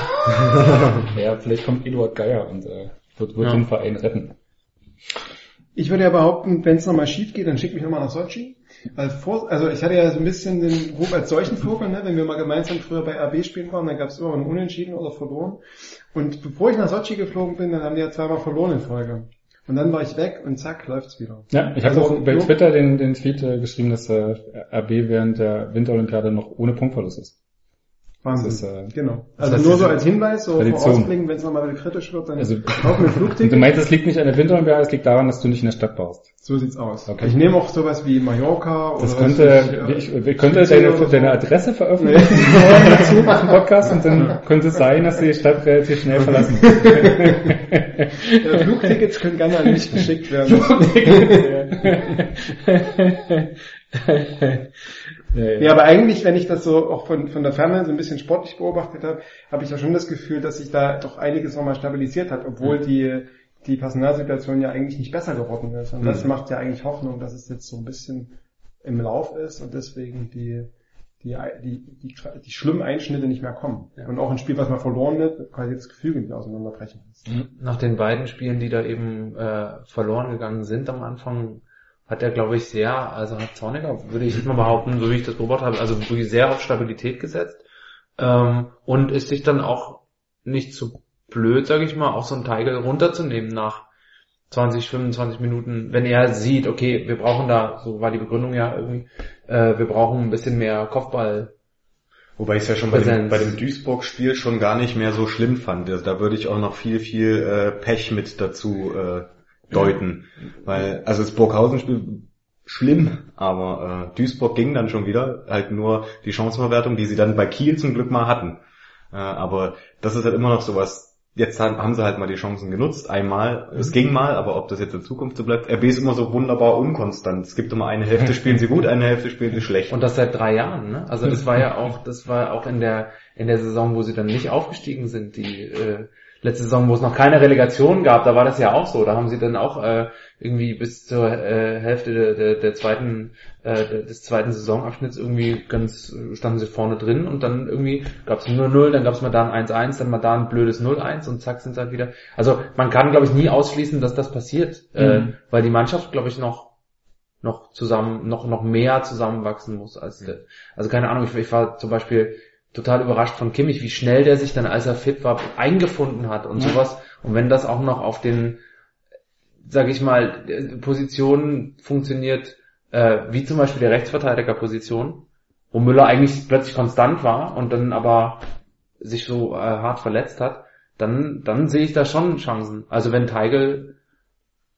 Ja, vielleicht kommt Eduard Geier und wird den Verein retten. Ich würde ja behaupten, wenn es nochmal schief geht, dann schick mich nochmal nach Sochi. Also ich hatte ja so ein bisschen den Ruf als Seuchenvogel, ne? Wenn wir mal gemeinsam früher bei RB spielen waren, dann gab es immer ein Unentschieden oder verloren. Und bevor ich nach Sochi geflogen bin, dann haben die ja zweimal verloren in Folge. Und dann war ich weg und zack, läuft's wieder. Ja, ich habe auch bei Twitter den Tweet geschrieben, dass RB während der Winterolympiade noch ohne Punktverlust ist. Wahnsinn. Genau. Also nur so als Hinweis, so vorausblicken, wenn es nochmal wieder kritisch wird, dann kauf mir Flugticket. Du meinst, es liegt nicht an der Winterolympiade, es liegt daran, dass du nicht in der Stadt baust. So sieht's aus. Okay. Ich nehme auch sowas wie Mallorca das oder ich könnte deine Adresse veröffentlichen dazu auf dem Podcast und dann könnte es sein, dass die Stadt relativ schnell verlassen wird. Ja, Flugtickets können gerne an mich geschickt werden. Ja, aber eigentlich, wenn ich das so auch von der Ferne so ein bisschen sportlich beobachtet habe, habe ich ja schon das Gefühl, dass sich da doch einiges nochmal stabilisiert hat, obwohl die Personalsituation ja eigentlich nicht besser geworden ist. Und das macht ja eigentlich Hoffnung, dass es jetzt so ein bisschen im Lauf ist und deswegen die schlimmen Einschnitte nicht mehr kommen. Ja. Und auch ein Spiel, was mal verloren wird, quasi das Gefüge nicht auseinanderbrechen ist. Nach den beiden Spielen, die da eben verloren gegangen sind am Anfang, hat er, glaube ich, hat Zorniger, würde ich mal behaupten, so wie ich das beobachtet habe, also wirklich sehr auf Stabilität gesetzt und ist sich dann auch nicht zu blöd, sage ich mal, auch so einen Teigl runterzunehmen nach 20, 25 Minuten, wenn er sieht, okay, wir brauchen da, so war die Begründung ja irgendwie, wir brauchen ein bisschen mehr Kopfball. Wobei ich es ja schon bei dem Duisburg-Spiel schon gar nicht mehr so schlimm fand. Also da würde ich auch noch viel Pech mit dazu deuten. Weil, also das Burghausen-Spiel schlimm, aber Duisburg ging dann schon wieder, halt nur die Chancenverwertung, die sie dann bei Kiel zum Glück mal hatten. Aber das ist halt immer noch sowas. Jetzt haben sie halt mal die Chancen genutzt, einmal, es ging mal, aber ob das jetzt in Zukunft so bleibt, RB ist immer so wunderbar unkonstant. Es gibt immer eine Hälfte spielen sie gut, eine Hälfte spielen sie schlecht. Und das seit 3 Jahren, ne? Also das war auch in der Saison, wo sie dann nicht aufgestiegen sind, die letzte Saison, wo es noch keine Relegation gab, da war das ja auch so. Da haben sie dann auch irgendwie bis zur Hälfte des zweiten Saisonabschnitts irgendwie standen sie vorne drin und dann irgendwie gab es 0-0, dann gab es mal da ein 1-1, dann mal da ein blödes 0-1 und zack sind sie halt wieder. Also man kann, glaube ich, nie ausschließen, dass das passiert, weil die Mannschaft, glaube ich, noch zusammen, noch mehr zusammenwachsen muss als also keine Ahnung, ich war zum Beispiel total überrascht von Kimmich, wie schnell der sich dann, als er fit war, eingefunden hat und sowas. Und wenn das auch noch auf den, sag ich mal, Positionen funktioniert, wie zum Beispiel der Rechtsverteidigerposition, wo Müller eigentlich plötzlich konstant war und dann aber sich so hart verletzt hat, dann sehe ich da schon Chancen. Also wenn Teigl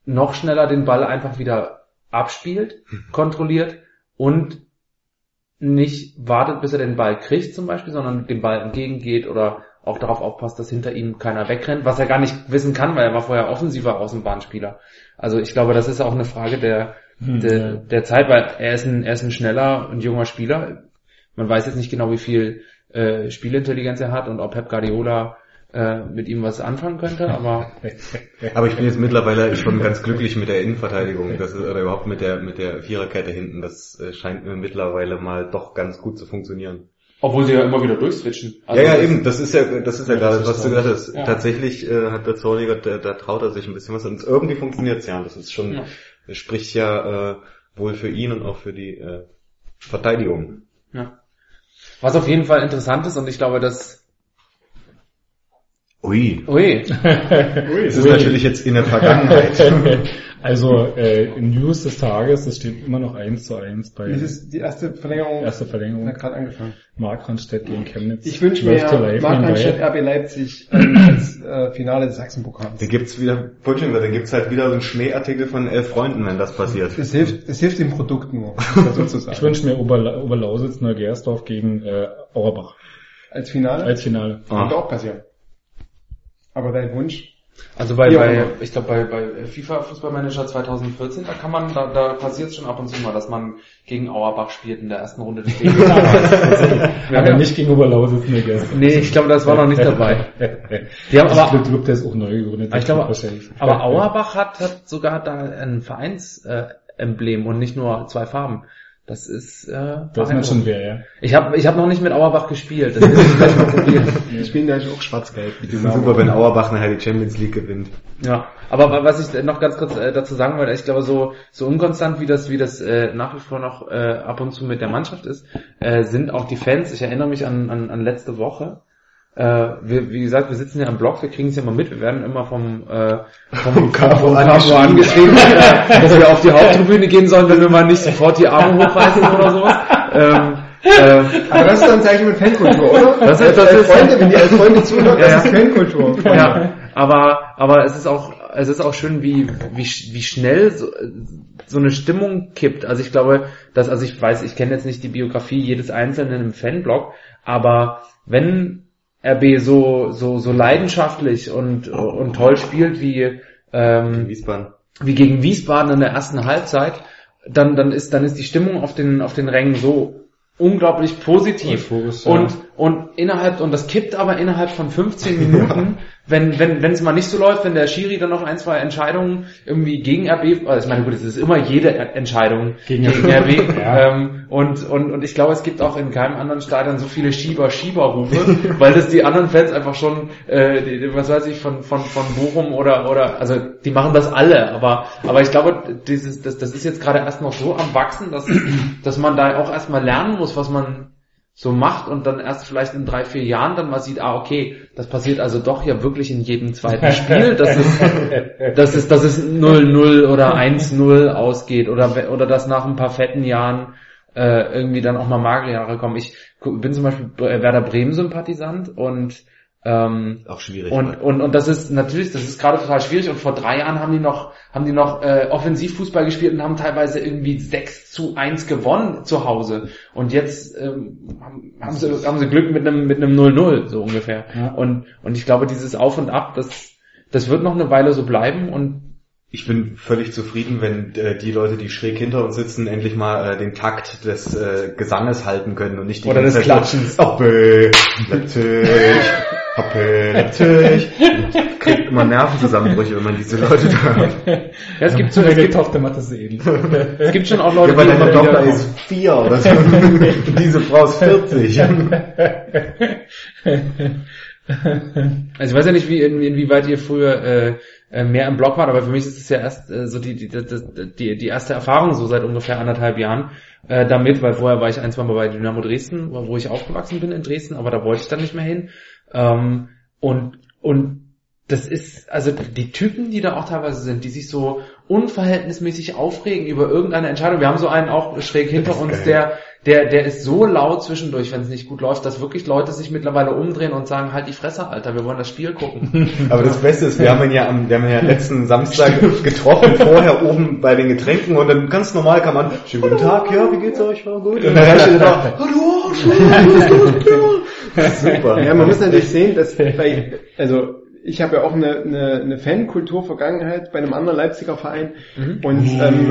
noch schneller den Ball einfach wieder abspielt, kontrolliert und nicht wartet, bis er den Ball kriegt zum Beispiel, sondern dem Ball entgegengeht oder auch darauf aufpasst, dass hinter ihm keiner wegrennt, was er gar nicht wissen kann, weil er war vorher offensiver Außenbahnspieler. Also ich glaube, das ist auch eine Frage der Zeit, weil er ist ein schneller und junger Spieler. Man weiß jetzt nicht genau, wie viel Spielintelligenz er hat und ob Pep Guardiola mit ihm was anfangen könnte, aber ich bin jetzt mittlerweile schon ganz glücklich mit der Innenverteidigung, oder überhaupt mit der Viererkette hinten. Das scheint mir mittlerweile mal doch ganz gut zu funktionieren. obwohl sie ja immer wieder durchswitchen. Also ja, eben, das ist ja gerade, was du gesagt hast. Ja. Tatsächlich hat der Zorniger, da traut er sich ein bisschen was und irgendwie funktioniert's ja. Das ist schon, das spricht ja wohl für ihn und auch für die Verteidigung. Ja. Was auf jeden Fall interessant ist, und ich glaube, dass Ui. Das ist natürlich jetzt in der Vergangenheit. Also News des Tages, es steht immer noch 1:1 bei. Das ist die erste Verlängerung. Hat gerade angefangen. Markranstädt gegen Chemnitz. Ich wünsche mir Markranstädt RB Leipzig als Finale des Sachsenpokals. Da gibt's halt wieder so einen Schmähartikel von 11 Freunden, wenn das passiert. Es hilft dem Produkt nur, sozusagen. Ich wünsche mir Oberlausitz Neugersdorf gegen Auerbach. Als Finale? Als Finale. Könnte auch passieren. Aber dein Wunsch? Also ich glaube bei FIFA Fußballmanager 2014, da passiert es schon ab und zu mal, dass man gegen Auerbach spielt in der ersten Runde des DFB. Aber nicht gegen Oberlausitz Neugersdorf. Nee, ich glaube, das war noch nicht dabei. Die haben aber der Club, der ist auch neu gegründet. Ich glaube, aber Auerbach hat sogar da ein Vereinsemblem und nicht nur 2 Farben. Das ist das ist schon wer, ja. Ich hab noch nicht mit Auerbach gespielt. Das will ich gleich mal probieren. Die spielen gleich auch schwarz-gelb. Das ist super, wenn Auerbach nachher die Champions League gewinnt. Ja, aber was ich noch ganz kurz dazu sagen wollte, ich glaube, so unkonstant wie das nach wie vor noch ab und zu mit der Mannschaft ist, sind auch die Fans. Ich erinnere mich an letzte Woche. Wie gesagt, wir sitzen ja am Blog, wir kriegen es ja mal mit, wir werden immer vom Capo angeschrieben, dass wir auf die Haupttribüne gehen sollen, wenn wir mal nicht sofort die Arme hochreißen oder sowas. Aber das ist dann ein Zeichen mit Fankultur, oder? Das ist Freunde, wenn die als Freunde zuhören, das ist Fankultur. Ja, aber es ist auch schön, wie schnell so eine Stimmung kippt. Also ich glaube, ich kenne jetzt nicht die Biografie jedes Einzelnen im Fanblog, aber wenn RB so leidenschaftlich und toll spielt wie gegen Wiesbaden in der ersten Halbzeit, dann ist die Stimmung auf den Rängen so unglaublich positiv und das kippt aber innerhalb von 15 Minuten, wenn es mal nicht so läuft, wenn der Schiri dann noch 1, 2 Entscheidungen irgendwie gegen RB, also ich meine, gut, es ist immer jede Entscheidung gegen RB, ja. Und ich glaube, es gibt auch in keinem anderen Stadion so viele Schieber-Rufe, weil das die anderen Fans einfach schon, was weiß ich, von Bochum oder, also, die machen das alle, aber ich glaube, das ist jetzt gerade erst noch so am Wachsen, dass man da auch erstmal lernen muss, was man so macht und dann erst vielleicht in 3, 4 Jahren dann mal sieht, okay, das passiert also doch ja wirklich in jedem zweiten Spiel, dass es 0-0 oder 1-0 ausgeht oder dass nach ein paar fetten Jahren irgendwie dann auch mal magere Jahre kommen. Ich bin zum Beispiel Werder Bremen Sympathisant und auch schwierig. Und das ist gerade total schwierig und vor 3 Jahren haben die noch Offensivfußball gespielt und haben teilweise irgendwie 6:1 gewonnen zu Hause und jetzt haben sie Glück mit einem 0-0 so ungefähr. Ja. Und ich glaube, dieses Auf und Ab, das wird noch eine Weile so bleiben und ich bin völlig zufrieden, wenn die Leute, die schräg hinter uns sitzen, endlich mal den Takt des Gesanges halten können und nicht die oder des Klatschens. Hoppe, natürlich. Kriegt man Nervenzusammenbrüche, wenn man diese Leute da hat. Ja, es gibt Tochter macht das ähnlich. Es gibt schon auch Leute, ja, weil deine Tochter ist 4 oder so. Diese Frau ist 40. Also ich weiß ja nicht, inwieweit ihr früher mehr im Blog wart, aber für mich ist es ja erst so die erste Erfahrung so seit ungefähr 1,5 Jahren damit, weil vorher war ich 1, 2 Mal bei Dynamo Dresden, wo ich aufgewachsen bin in Dresden, aber da wollte ich dann nicht mehr hin. Und das ist, also die Typen, die da auch teilweise sind, die sich so unverhältnismäßig aufregen über irgendeine Entscheidung. Wir haben so einen auch schräg hinter uns, der der ist so laut zwischendurch, wenn es nicht gut läuft, dass wirklich Leute sich mittlerweile umdrehen und sagen, halt die Fresse, Alter, wir wollen das Spiel gucken. Aber das Beste ist, wir haben ihn ja letzten Samstag getroffen, vorher oben bei den Getränken und dann ganz normal kam man, schönen guten Tag, ja, wie geht's euch, war gut? Und dann steht da, hallo, super. Ja, man muss natürlich sehen, dass ich habe ja auch eine Fankultur-Vergangenheit bei einem anderen Leipziger Verein und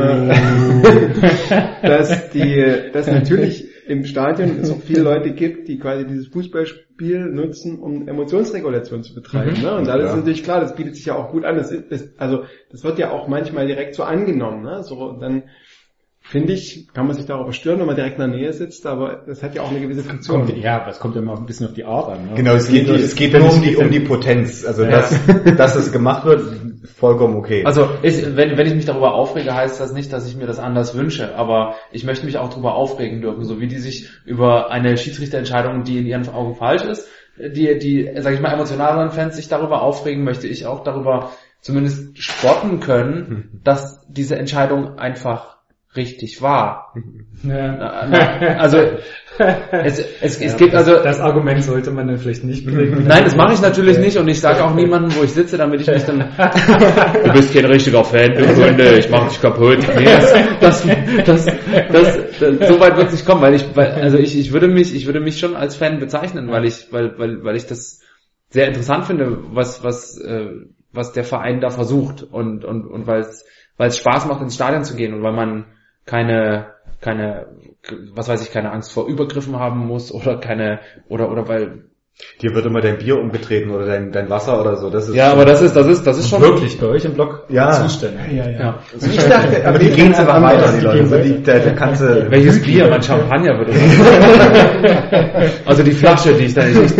dass natürlich im Stadion es auch viele Leute gibt, die quasi dieses Fußballspiel nutzen, um Emotionsregulation zu betreiben. Ne? Und da ist natürlich klar, das bietet sich ja auch gut an. Das wird ja auch manchmal direkt so angenommen. Ne? So, und dann finde ich, kann man sich darüber stören, wenn man direkt in der Nähe sitzt, aber das hat ja auch eine gewisse Funktion. Es kommt ja immer ein bisschen auf die Art an. Ne? Genau, es geht nur um die Potenz. Also, dass es gemacht wird, vollkommen okay. Also, wenn ich mich darüber aufrege, heißt das nicht, dass ich mir das anders wünsche, aber ich möchte mich auch darüber aufregen dürfen, so wie die sich über eine Schiedsrichterentscheidung, die in ihren Augen falsch ist, die, sag ich mal, emotionaleren Fans sich darüber aufregen, möchte ich auch darüber zumindest spotten können, dass diese Entscheidung einfach richtig war. Ja. Also es gibt also das Argument sollte man dann vielleicht nicht bringen. Nein, das mache ich natürlich nicht und ich sage auch niemandem, wo ich sitze, damit ich nicht dann du bist kein richtiger Fan, du Freunde, ich mach dich kaputt. Nee, das so weit wird es nicht kommen, weil ich würde mich schon als Fan bezeichnen, weil ich das sehr interessant finde, was der Verein da versucht und weil es Spaß macht, ins Stadion zu gehen und weil man keine Angst vor Übergriffen haben muss oder weil dir wird immer dein Bier umgetreten oder dein Wasser oder so. Das ist ja, aber das ist schon wirklich bei euch im Blog Zustände. Ja. Also ich dachte, aber die gehen einfach weiter, die Leute. Der kannte welches Bier? Mein Champagner würde sagen. Also die Flasche, die ich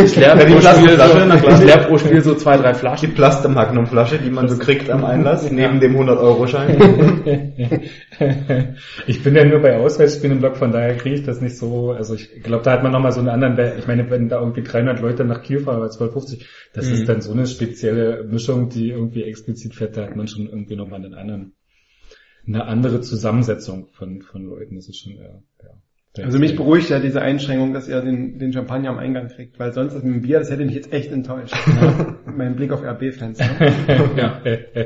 leer pro Spiel so 2-3 Flaschen. Die Plaster-Magnum-Flasche, die man so kriegt am Einlass, neben dem 100-Euro-Schein. Ich bin ja nur bei Auswärtsspielen im Blog, von daher kriege ich das nicht so, also ich glaube, da hat man nochmal so einen anderen, ich meine, wenn da irgendwie 300 Leute nach Kiel fahren, bei 1250, das ist dann so eine spezielle Mischung, die irgendwie explizit fährt, da hat man schon irgendwie nochmal eine andere Zusammensetzung von Leuten, das ist schon, Also mich beruhigt ja diese Einschränkung, dass ihr den Champagner am Eingang kriegt, weil sonst mit dem Bier, das hätte mich jetzt echt enttäuscht. Mein Blick auf RB-Fans. Ne?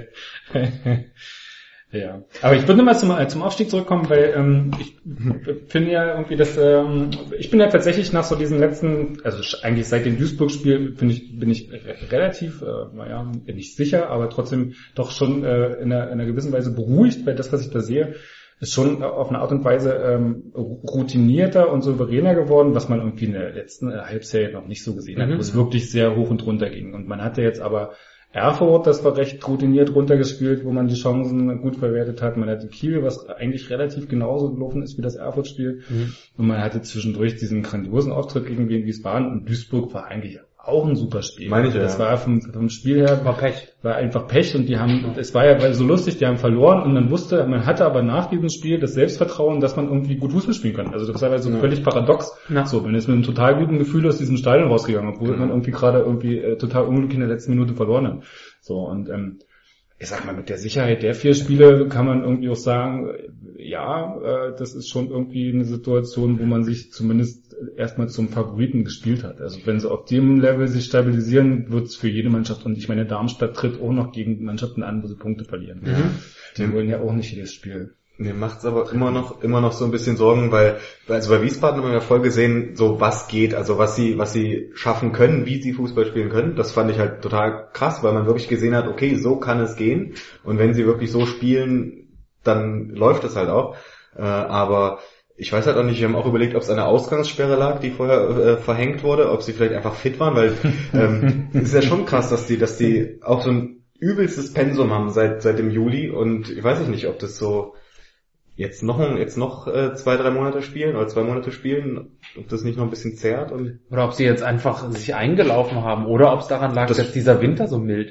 Ja, aber ich würde mal zum Aufstieg zurückkommen, weil ich finde ja irgendwie, dass ich bin ja tatsächlich nach so diesen letzten, also eigentlich seit dem Duisburg-Spiel bin ich relativ, nicht sicher, aber trotzdem doch schon in einer gewissen Weise beruhigt, weil das, was ich da sehe, ist schon auf eine Art und Weise routinierter und souveräner geworden, was man irgendwie in der letzten Halbserie noch nicht so gesehen hat, wo es wirklich sehr hoch und runter ging. Und man hatte jetzt aber Erfurt, das war recht routiniert runtergespielt, wo man die Chancen gut verwertet hat. Man hatte Kiel, was eigentlich relativ genauso gelaufen ist wie das Erfurt-Spiel. Und man hatte zwischendurch diesen grandiosen Auftritt gegen Wiesbaden und Duisburg war eigentlich auch ein super Spiel. Meine ich, das war vom Spiel her war einfach Pech und es war ja so lustig, die haben verloren und man hatte aber nach diesem Spiel das Selbstvertrauen, dass man irgendwie gut Fußball spielen kann. Also das war so völlig paradox. Ja. So, man ist mit einem total guten Gefühl aus diesem Stadion rausgegangen, obwohl man irgendwie gerade total unglücklich in der letzten Minute verloren hat. So, und ich sag mal, mit der Sicherheit der 4 Spiele kann man irgendwie auch sagen, das ist schon irgendwie eine Situation, wo man sich zumindest erstmal zum Favoriten gespielt hat. Also wenn sie auf dem Level sich stabilisieren, wird es für jede Mannschaft, und ich meine, Darmstadt tritt auch noch gegen Mannschaften an, wo sie Punkte verlieren. Die wollen ja auch nicht jedes Spiel. Mir macht's aber immer noch so ein bisschen Sorgen, weil bei Wiesbaden haben wir ja voll gesehen, so was geht, also was sie schaffen können, wie sie Fußball spielen können. Das fand ich halt total krass, weil man wirklich gesehen hat, okay, so kann es gehen. Und wenn sie wirklich so spielen, dann läuft es halt auch. Aber ich weiß halt auch nicht, wir haben auch überlegt, ob es an der Ausgangssperre lag, die vorher verhängt wurde, ob sie vielleicht einfach fit waren, weil es ist ja schon krass, dass die auch so ein übelstes Pensum haben seit dem Juli, und ich weiß nicht, ob das so jetzt noch 2-3 Monate spielen oder 2 Monate spielen, ob das nicht noch ein bisschen zerrt. Oder ob sie jetzt einfach sich eingelaufen haben oder ob es daran lag, dass dieser Winter so mild ist.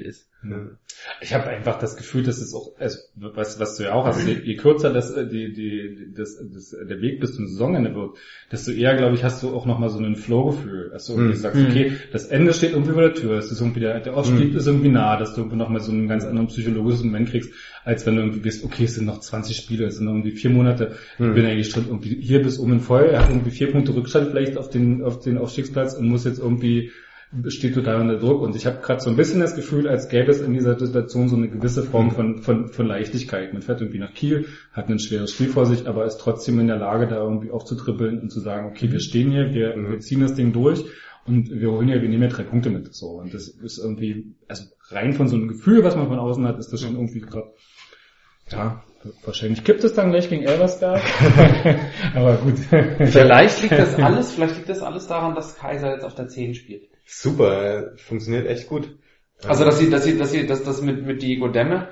Ich habe einfach das Gefühl, dass es auch, also, was du ja auch hast, je kürzer der Weg bis zum Saisonende wird, desto eher, glaube ich, hast du auch nochmal so ein Flow-Gefühl, dass du irgendwie sagst, okay, das Ende steht irgendwie vor der Tür, es ist irgendwie der Ausstieg ist irgendwie nah, dass du irgendwie nochmal so einen ganz anderen psychologischen Moment kriegst, als wenn du irgendwie bist, okay, es sind noch 20 Spiele, es sind irgendwie 4 Monate, ich bin eigentlich schon irgendwie hier bis um und voll, er hat irgendwie 4 Punkte Rückstand vielleicht auf den Aufstiegsplatz und muss jetzt irgendwie steht total unter Druck und ich habe gerade so ein bisschen das Gefühl, als gäbe es in dieser Situation so eine gewisse Form von Leichtigkeit. Man fährt irgendwie nach Kiel, hat ein schweres Spiel vor sich, aber ist trotzdem in der Lage, da irgendwie aufzutribbeln und zu sagen, okay, wir stehen hier, wir ziehen das Ding durch und wir nehmen ja 3 Punkte mit. So, und das ist irgendwie, also rein von so einem Gefühl, was man von außen hat, ist das schon irgendwie gerade, ja, wahrscheinlich kippt es dann gleich gegen Elversberg. Aber gut. Vielleicht liegt das alles daran, dass Kaiser jetzt auf der 10 spielt. Super, funktioniert echt gut. Also dass das mit Diego Demme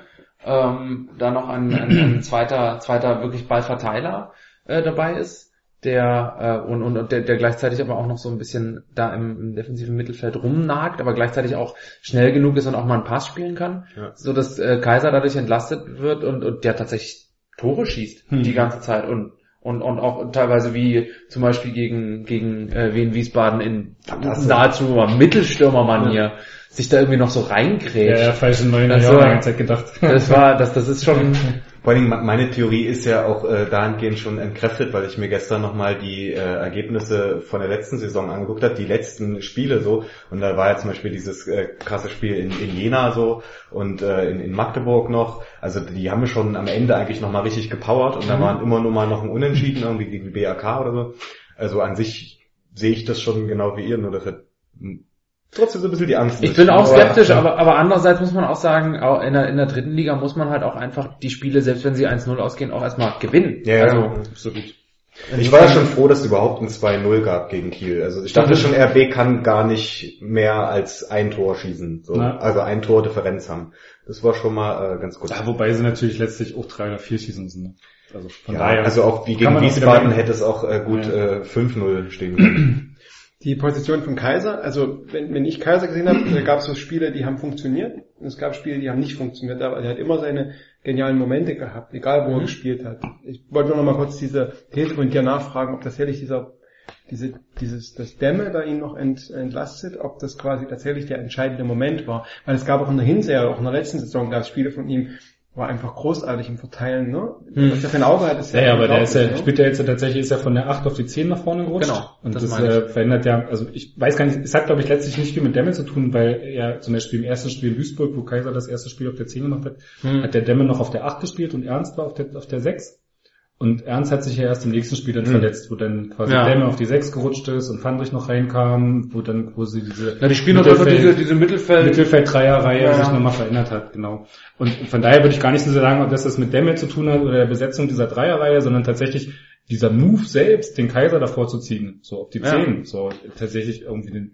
da noch ein zweiter wirklich Ballverteiler dabei ist, der gleichzeitig aber auch noch so ein bisschen da im defensiven Mittelfeld rumnagt, aber gleichzeitig auch schnell genug ist und auch mal einen Pass spielen kann, so dass Kaiser dadurch entlastet wird und der tatsächlich Tore schießt die ganze Zeit und auch teilweise wie zum Beispiel gegen Wien Wiesbaden in nahezu Mittelstürmermanier sich da irgendwie noch so reingrätscht. Ja, falsche neuen Jahre die ganze Zeit gedacht. Das ist schon. Vor allem meine Theorie ist ja auch dahingehend schon entkräftet, weil ich mir gestern nochmal die Ergebnisse von der letzten Saison angeguckt habe, die letzten Spiele so, und da war ja zum Beispiel dieses krasse Spiel in Jena so und in Magdeburg noch, also die haben wir schon am Ende eigentlich nochmal richtig gepowert und da waren immer nur mal noch ein Unentschieden irgendwie gegen BAK oder so. Also an sich sehe ich das schon genau wie ihr, nur das hat trotzdem so ein bisschen die Angst. Ich bin auch skeptisch, aber andererseits muss man auch sagen, auch in der dritten Liga muss man halt auch einfach die Spiele, selbst wenn sie 1-0 ausgehen, auch erstmal gewinnen. Ja, also, absolut. Ich war ja schon froh, dass es überhaupt ein 2-0 gab gegen Kiel. Also ich dachte schon, RB kann gar nicht mehr als ein Tor schießen. So. Also ein Tor Differenz haben. Das war schon mal ganz gut. Ja, wobei sie natürlich letztlich auch 3 oder 4 schießen müssen. Ne? Also von daher. Also auch wie gegen Wiesbaden hätte es auch gut 5-0 stehen können. Die Position von Kaiser, also wenn ich Kaiser gesehen habe, da gab es so Spiele, die haben funktioniert und es gab Spiele, die haben nicht funktioniert, aber er hat immer seine genialen Momente gehabt, egal wo er gespielt hat. Ich wollte nur noch mal kurz diese These von dir nachfragen, ob tatsächlich das Dämme da ihn noch entlastet, ob das quasi tatsächlich der entscheidende Moment war, weil es gab auch in der Hinserie, auch in der letzten Saison, gab es Spiele von ihm, war einfach großartig im Verteilen, ne? Was er für ein Auge hat, ist ja aber der spielt ja jetzt tatsächlich, ist ja von der 8 auf die 10 nach vorne gerutscht. Genau. Und das verändert ja, also ich weiß gar nicht, es hat glaube ich letztlich nicht viel mit Demme zu tun, weil er zum Beispiel im ersten Spiel in Duisburg, wo Kaiser das erste Spiel auf der 10 gemacht hat, hat der Demme noch auf der 8 gespielt und Ernst war auf der 6. Und Ernst hat sich ja erst im nächsten Spiel dann verletzt, wo dann quasi Demme auf die 6 gerutscht ist und Fandrich noch reinkam, wo sie diese die spielen einfach diese Mittelfeld-Dreierreihe sich nochmal verändert hat, genau. Und von daher würde ich gar nicht so sagen, ob das mit Demme zu tun hat oder der Besetzung dieser Dreierreihe, sondern tatsächlich dieser Move selbst, den Kaiser davor zu ziehen, so auf die 10, so tatsächlich irgendwie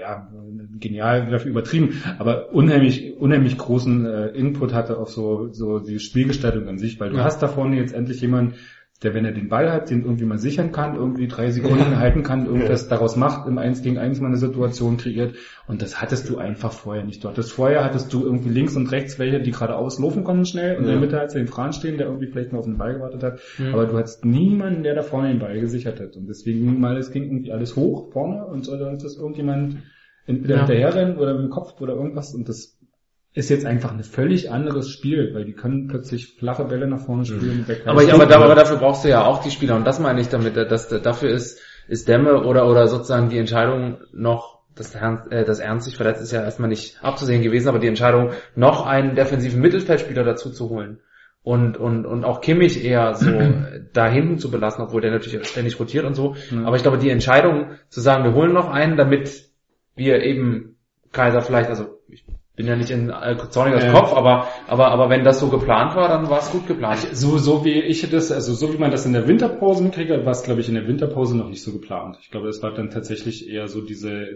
genial, dafür übertrieben, aber unheimlich großen Input hatte auf so die Spielgestaltung an sich, weil du hast da vorne jetzt endlich jemanden, der, wenn er den Ball hat, den irgendwie mal sichern kann, irgendwie 3 Sekunden halten kann, irgendwas daraus macht, im 1 gegen 1 mal eine Situation kreiert, und das hattest du einfach vorher nicht. Vorher hattest du irgendwie links und rechts welche, die geradeaus laufen konnten schnell, und in der Mitte hat den Fran stehen, der irgendwie vielleicht noch auf den Ball gewartet hat, aber du hattest niemanden, der da vorne den Ball gesichert hat, und deswegen es ging irgendwie alles hoch vorne, und soll uns das irgendjemand entweder hinterherrennen oder mit dem Kopf oder irgendwas, und das ist jetzt einfach ein völlig anderes Spiel, weil die können plötzlich flache Bälle nach vorne spielen. Aber dafür brauchst du ja auch die Spieler, und das meine ich damit, dass dafür ist Demme oder sozusagen die Entscheidung noch, dass Ernst sich verletzt, ist ja erstmal nicht abzusehen gewesen, aber die Entscheidung, noch einen defensiven Mittelfeldspieler dazu zu holen und auch Kimmich eher so da hinten zu belassen, obwohl der natürlich ständig rotiert und so. Aber ich glaube, die Entscheidung zu sagen, wir holen noch einen, damit wir eben Kaiser vielleicht, also ich bin ja nicht in Zornigers Kopf, aber wenn das so geplant war, dann war es gut geplant. So wie man das in der Winterpause mitkriegt, war es, glaube ich, in der Winterpause noch nicht so geplant. Ich glaube, es war dann tatsächlich eher so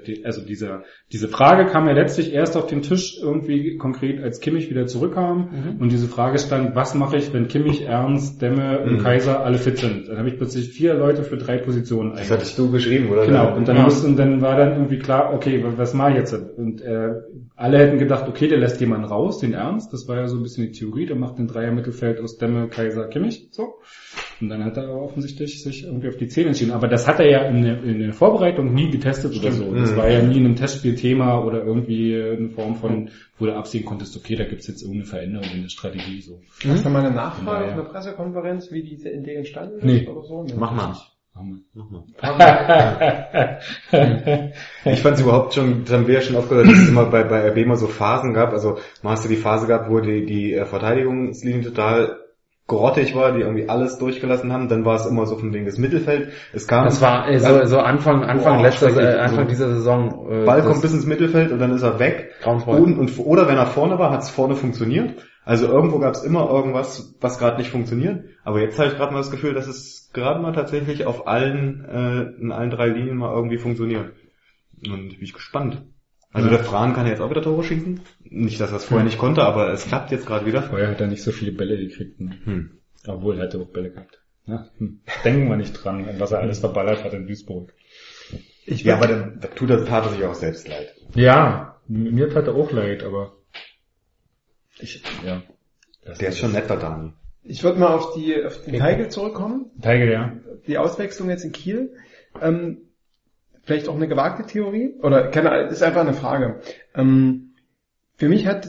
diese Frage kam ja letztlich erst auf den Tisch irgendwie konkret, als Kimmich wieder zurückkam, und diese Frage stand, was mache ich, wenn Kimmich, Ernst, Demme und Kaiser alle fit sind? Dann habe ich plötzlich 4 Leute für 3 Positionen. Das hattest du geschrieben, oder? Genau, und dann war dann irgendwie klar, okay, was mache ich jetzt? Und alle hätten gedacht, gedacht, okay, der lässt jemanden raus, den Ernst, das war ja so ein bisschen die Theorie, der macht den Dreier-Mittelfeld aus Demme, Kaiser, Kimmich, so. Und dann hat er offensichtlich sich irgendwie auf die 10 entschieden. Aber das hat er ja in der Vorbereitung nie getestet oder so. Das war ja nie in einem Testspielthema oder irgendwie eine Form von, wo du absehen konntest, okay, da gibt's jetzt irgendeine Veränderung in der Strategie, so. Hast du mal eine Nachfrage auf einer Pressekonferenz, wie diese Idee entstanden ist oder so? Nee. Mach mal. Ich fand es überhaupt schon, das haben wir ja schon oft gehört, dass es immer bei RB immer so Phasen gab. Also mal hast du die Phase gehabt, wo die Verteidigungslinie total grottig war, die irgendwie alles durchgelassen haben. Dann war es immer so von wegen des Mittelfeld. Es kam. Das war so Anfang dieser Saison. Ball kommt bis ins Mittelfeld und dann ist er weg. Oder wenn er vorne war, hat es vorne funktioniert. Also irgendwo gab es immer irgendwas, was gerade nicht funktioniert. Aber jetzt habe ich gerade mal das Gefühl, dass es gerade mal tatsächlich auf in allen 3 Linien mal irgendwie funktioniert. Und bin ich gespannt. Also der Fran kann jetzt auch wieder Tore schießen. Nicht, dass er es vorher nicht konnte, aber es klappt jetzt gerade wieder. Vorher hat er nicht so viele Bälle gekriegt. Obwohl, er hätte auch Bälle gehabt. Ja? Denken wir nicht dran, an was er alles verballert hat in Duisburg. Aber dann tat er sich auch selbst leid. Ja, mir tat er auch leid, aber der ist schon netter, Dani. Ich würde mal auf den Teigl zurückkommen. Teigl, ja. Die Auswechslung jetzt in Kiel. Vielleicht auch eine gewagte Theorie? Oder ist einfach eine Frage. Für mich hat,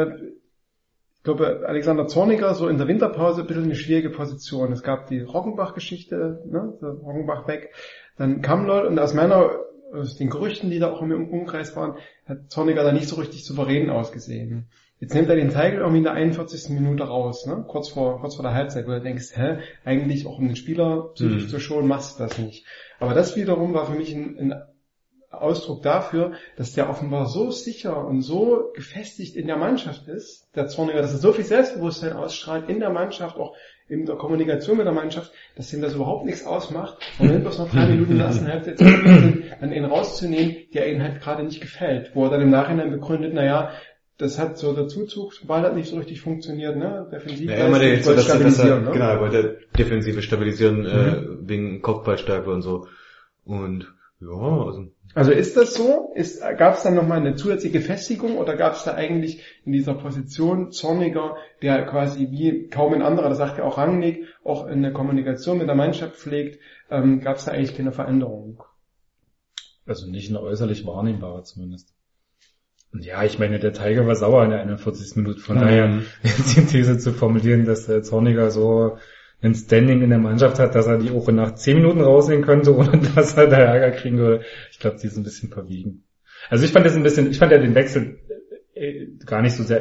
ich glaube, Alexander Zorniger so in der Winterpause ein bisschen eine schwierige Position. Es gab die Roggenbach-Geschichte, ne? Der Roggenbach weg. Dann Kamlol und aus den Gerüchten, die da auch im Umkreis waren, hat Zorniger da nicht so richtig souverän ausgesehen. Jetzt nimmt er den Teigl irgendwie in der 41. Minute raus, ne? Kurz vor der Halbzeit, wo du denkst, eigentlich auch um den Spieler psychisch zu schonen, machst du das nicht. Aber das wiederum war für mich ein Ausdruck dafür, dass der offenbar so sicher und so gefestigt in der Mannschaft ist, der Zorniger, dass er so viel Selbstbewusstsein ausstrahlt in der Mannschaft, auch in der Kommunikation mit der Mannschaft, dass ihm das überhaupt nichts ausmacht. Und wenn bloß noch 3 Minuten in der ersten Halbzeit sind, dann ihn rauszunehmen, der ihn halt gerade nicht gefällt, wo er dann im Nachhinein begründet, das hat so der Zuzug, Ball hat nicht so richtig funktioniert, ne? Defensiv. Ja, immer der stabilisieren, ne? Genau, er wollte Defensive stabilisieren, wegen Kopfballstärke und so. Und also ist das so? Gab es dann nochmal eine zusätzliche Festigung oder gab es da eigentlich in dieser Position Zorniger, der quasi wie kaum ein anderer, das sagt ja auch Rangnick, auch eine Kommunikation mit der Mannschaft pflegt, gab es da eigentlich keine Veränderung? Also nicht eine äußerlich wahrnehmbare zumindest. Und ja, ich meine, der Tiger war sauer in der 41. Minute, von daher die These zu formulieren, dass der Zorniger so ein Standing in der Mannschaft hat, dass er die auch nach 10 Minuten rausnehmen könnte, ohne dass er da Ärger kriegen würde. Ich glaube, die ist ein bisschen verwiegen. Also ich fand ja den Wechsel gar nicht so sehr,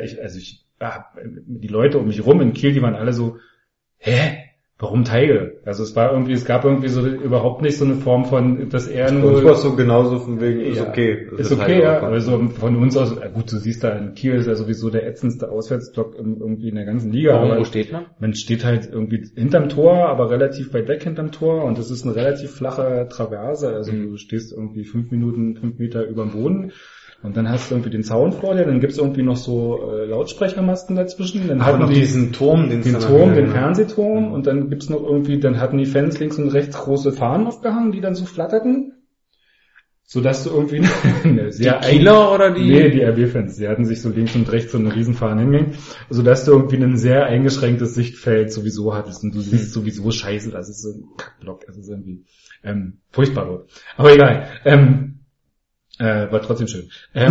die Leute um mich rum in Kiel, die waren alle so, warum Teigl? Also es gab irgendwie so überhaupt nicht so eine Form von, dass er nur... Das war so genauso von wegen, ist okay. Ist okay, ja. Also von uns aus, gut, du siehst da in Kiel ist ja sowieso der ätzendste Auswärtsblock irgendwie in der ganzen Liga. Wo steht man? Man steht halt irgendwie hinterm Tor, aber relativ weit weg hinterm Tor und das ist eine relativ flache Traverse. Also du stehst irgendwie 5 Meter über dem Boden. Und dann hast du irgendwie den Zaun vor dir, dann gibt's irgendwie noch so Lautsprechermasten dazwischen. Dann hatten die diesen Turm, den Fernsehturm und dann gibt's noch irgendwie, dann hatten die Fans links und rechts große Fahnen aufgehangen, die dann so flatterten. Sodass du irgendwie die Kieler oder die? Nee, die RB-Fans, die hatten sich so links und rechts so eine Riesenfahne hingehängt, sodass du irgendwie ein sehr eingeschränktes Sichtfeld sowieso hattest und du siehst sowieso scheiße, das ist so ein Kackblock, das ist irgendwie furchtbar dort. Aber egal. War trotzdem schön.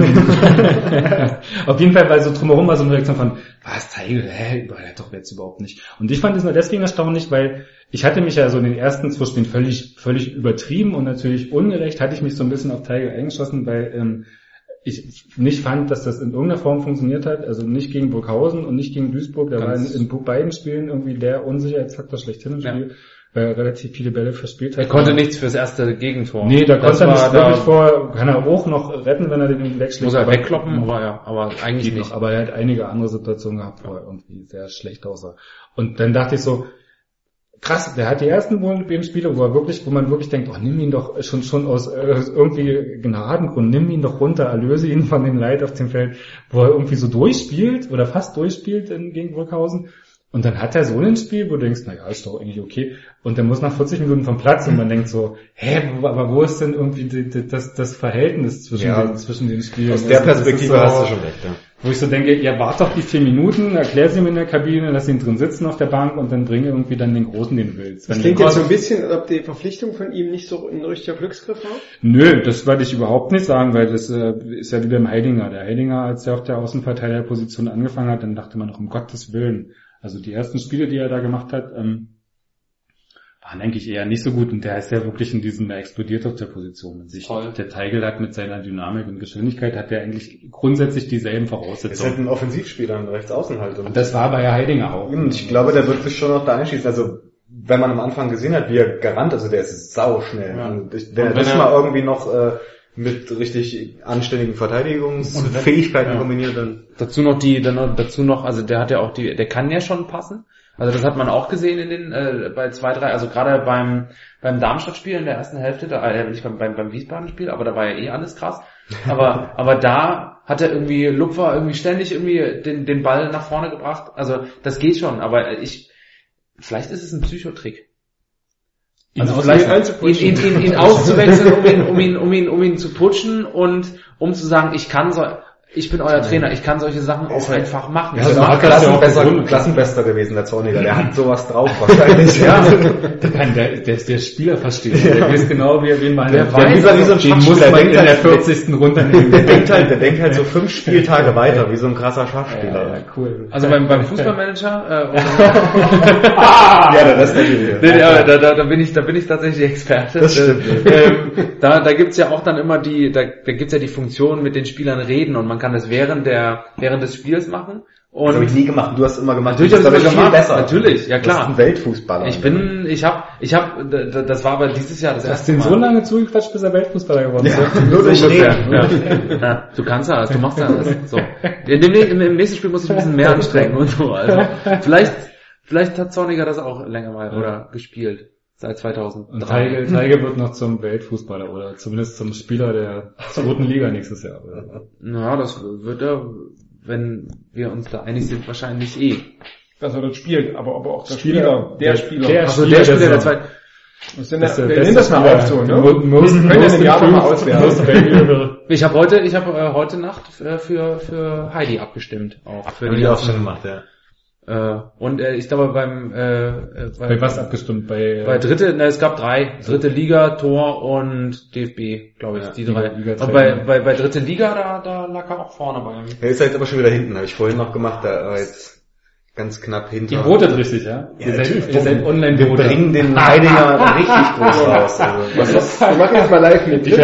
Auf jeden Fall, weil so drumherum war so eine Reaktion von, was, Teigl, doch jetzt überhaupt nicht. Und ich fand es nur deswegen erstaunlich, weil ich hatte mich ja so in den ersten 2 Spielen völlig übertrieben und natürlich ungerecht hatte ich mich so ein bisschen auf Teigl eingeschossen, weil ich nicht fand, dass das in irgendeiner Form funktioniert hat, also nicht gegen Burghausen und nicht gegen Duisburg, da war in beiden Spielen irgendwie der Unsicherheitsfaktor schlechthin im Spiel. Weil er relativ viele Bälle verspielt hat. Er konnte nichts fürs erste Gegentor. Nee, da konnte er nicht wirklich kann er auch noch retten, wenn er den wegschlägt. Muss er wegkloppen, aber eigentlich nicht. Aber er hat einige andere Situationen gehabt, wo er irgendwie sehr schlecht aussah. Und dann dachte ich so, krass, der hat die ersten WM-Spiele, wo man wirklich denkt, nimm ihn doch schon aus irgendwie Gnadengrund, nimm ihn doch runter, erlöse ihn von dem Leid auf dem Feld, wo er irgendwie so durchspielt oder fast durchspielt gegen Burghausen. Und dann hat er so ein Spiel, wo du denkst, naja, ist doch eigentlich okay. Und der muss nach 40 Minuten vom Platz und man denkt so, aber wo ist denn irgendwie das Verhältnis zwischen den Spielen? Aus der Perspektive hast du schon recht, ja. Wo ich so denke, ja, wart doch die 4 Minuten, erklär sie mir in der Kabine, lass ihn drin sitzen auf der Bank und dann bring irgendwie dann den Großen, den du willst. Das klingt jetzt so ein bisschen, als ob die Verpflichtung von ihm nicht so ein richtiger Glücksgriff war? Nö, das wollte ich überhaupt nicht sagen, weil das ist ja wie beim Heidinger. Der Heidinger, als er auf der Außenverteidigerposition angefangen hat, dann dachte man noch, um Gottes Willen. Also die ersten Spiele, die er da gemacht hat, waren eigentlich eher nicht so gut und der ist ja wirklich in diesem, er explodiert auf der Position. Der Teigl hat mit seiner Dynamik und Geschwindigkeit hat der eigentlich grundsätzlich dieselben Voraussetzungen. Ist halt ein Offensivspieler, ein Rechtsaußen halt. Und das war bei Heidinger auch. Und ich glaube, der wird sich schon noch da einschießen. Also, wenn man am Anfang gesehen hat, wie er gerannt, also der ist sauschnell. Ja. Und wenn er das mal irgendwie noch mit richtig anständigen Verteidigungsfähigkeiten kombiniert, dann... Dazu noch, also der hat ja auch der kann ja schon passen. Also das hat man auch gesehen in den bei 2, 3, also gerade beim Darmstadt-Spiel in der ersten Hälfte, nicht beim Wiesbaden-Spiel, aber da war ja eh alles krass. Aber da hat er Lupfer ständig den Ball nach vorne gebracht. Also das geht schon, aber vielleicht ist es ein Psychotrick. Also vielleicht ihn auszuwechseln, um ihn zu pushen und um zu sagen, ich bin euer Trainer, ich kann solche Sachen auch einfach machen. Ja, das ist Klassenbester gewesen, der Zorniger. Der hat sowas drauf wahrscheinlich. Ja, der ist der Spielerversteher. Der weiß genau, wen man der weiß, wie so ein Schachspieler, muss man in der 40. runternehmen. Der denkt halt so 5 Spieltage weiter, wie so ein krasser Schachspieler. Ja, cool. Also beim Fußballmanager, ja, das ist da bin ich tatsächlich Experte. Das stimmt. Da gibt's ja auch dann immer da gibt's ja die Funktion mit den Spielern reden und man kann das während des Spiels machen. Und das habe ich nie gemacht. Du hast immer gemacht. Natürlich habe ich gemacht. Besser. Natürlich, ja klar. Du bist ein Weltfußballer. Das war aber dieses Jahr das erste Mal. Du hast den so lange zugequatscht, bis er Weltfußballer geworden ist. Ja, nur durch Reden. Ja, du kannst das, du machst das. So. Im nächsten Spiel muss ich ein bisschen mehr anstrengen und so. Also vielleicht hat Zorniger das auch länger mal oder gespielt. Seit 2003. Und Teigl wird noch zum Weltfußballer oder zumindest zum Spieler der 2. Liga nächstes Jahr. Oder? Ja, das wird er, wenn wir uns da einig sind, wahrscheinlich Dass er dort spielt, aber auch der Spieler. Der Spieler der zweite. Wir nehmen das mal auf so, ne? Können das im Jahr mal auswerten. Ich habe heute Nacht für Heidi abgestimmt. Auch für die auch schon gemacht, ja. Und ich glaube bei was abgestimmt? Bei es gab 3, dritte Liga, Tor und DFB, glaube ich, die 3. Und bei dritte Liga, da lag er auch vorne bei ihm. Er ist jetzt aber schon wieder hinten, habe ich vorhin noch gemacht, da war jetzt ganz knapp hinter. Ihr votet richtig, ja? Ihr seid Online-Voter. Wir bringen den Heidinger richtig groß raus. Also, wir machen jetzt mal live mit. Ich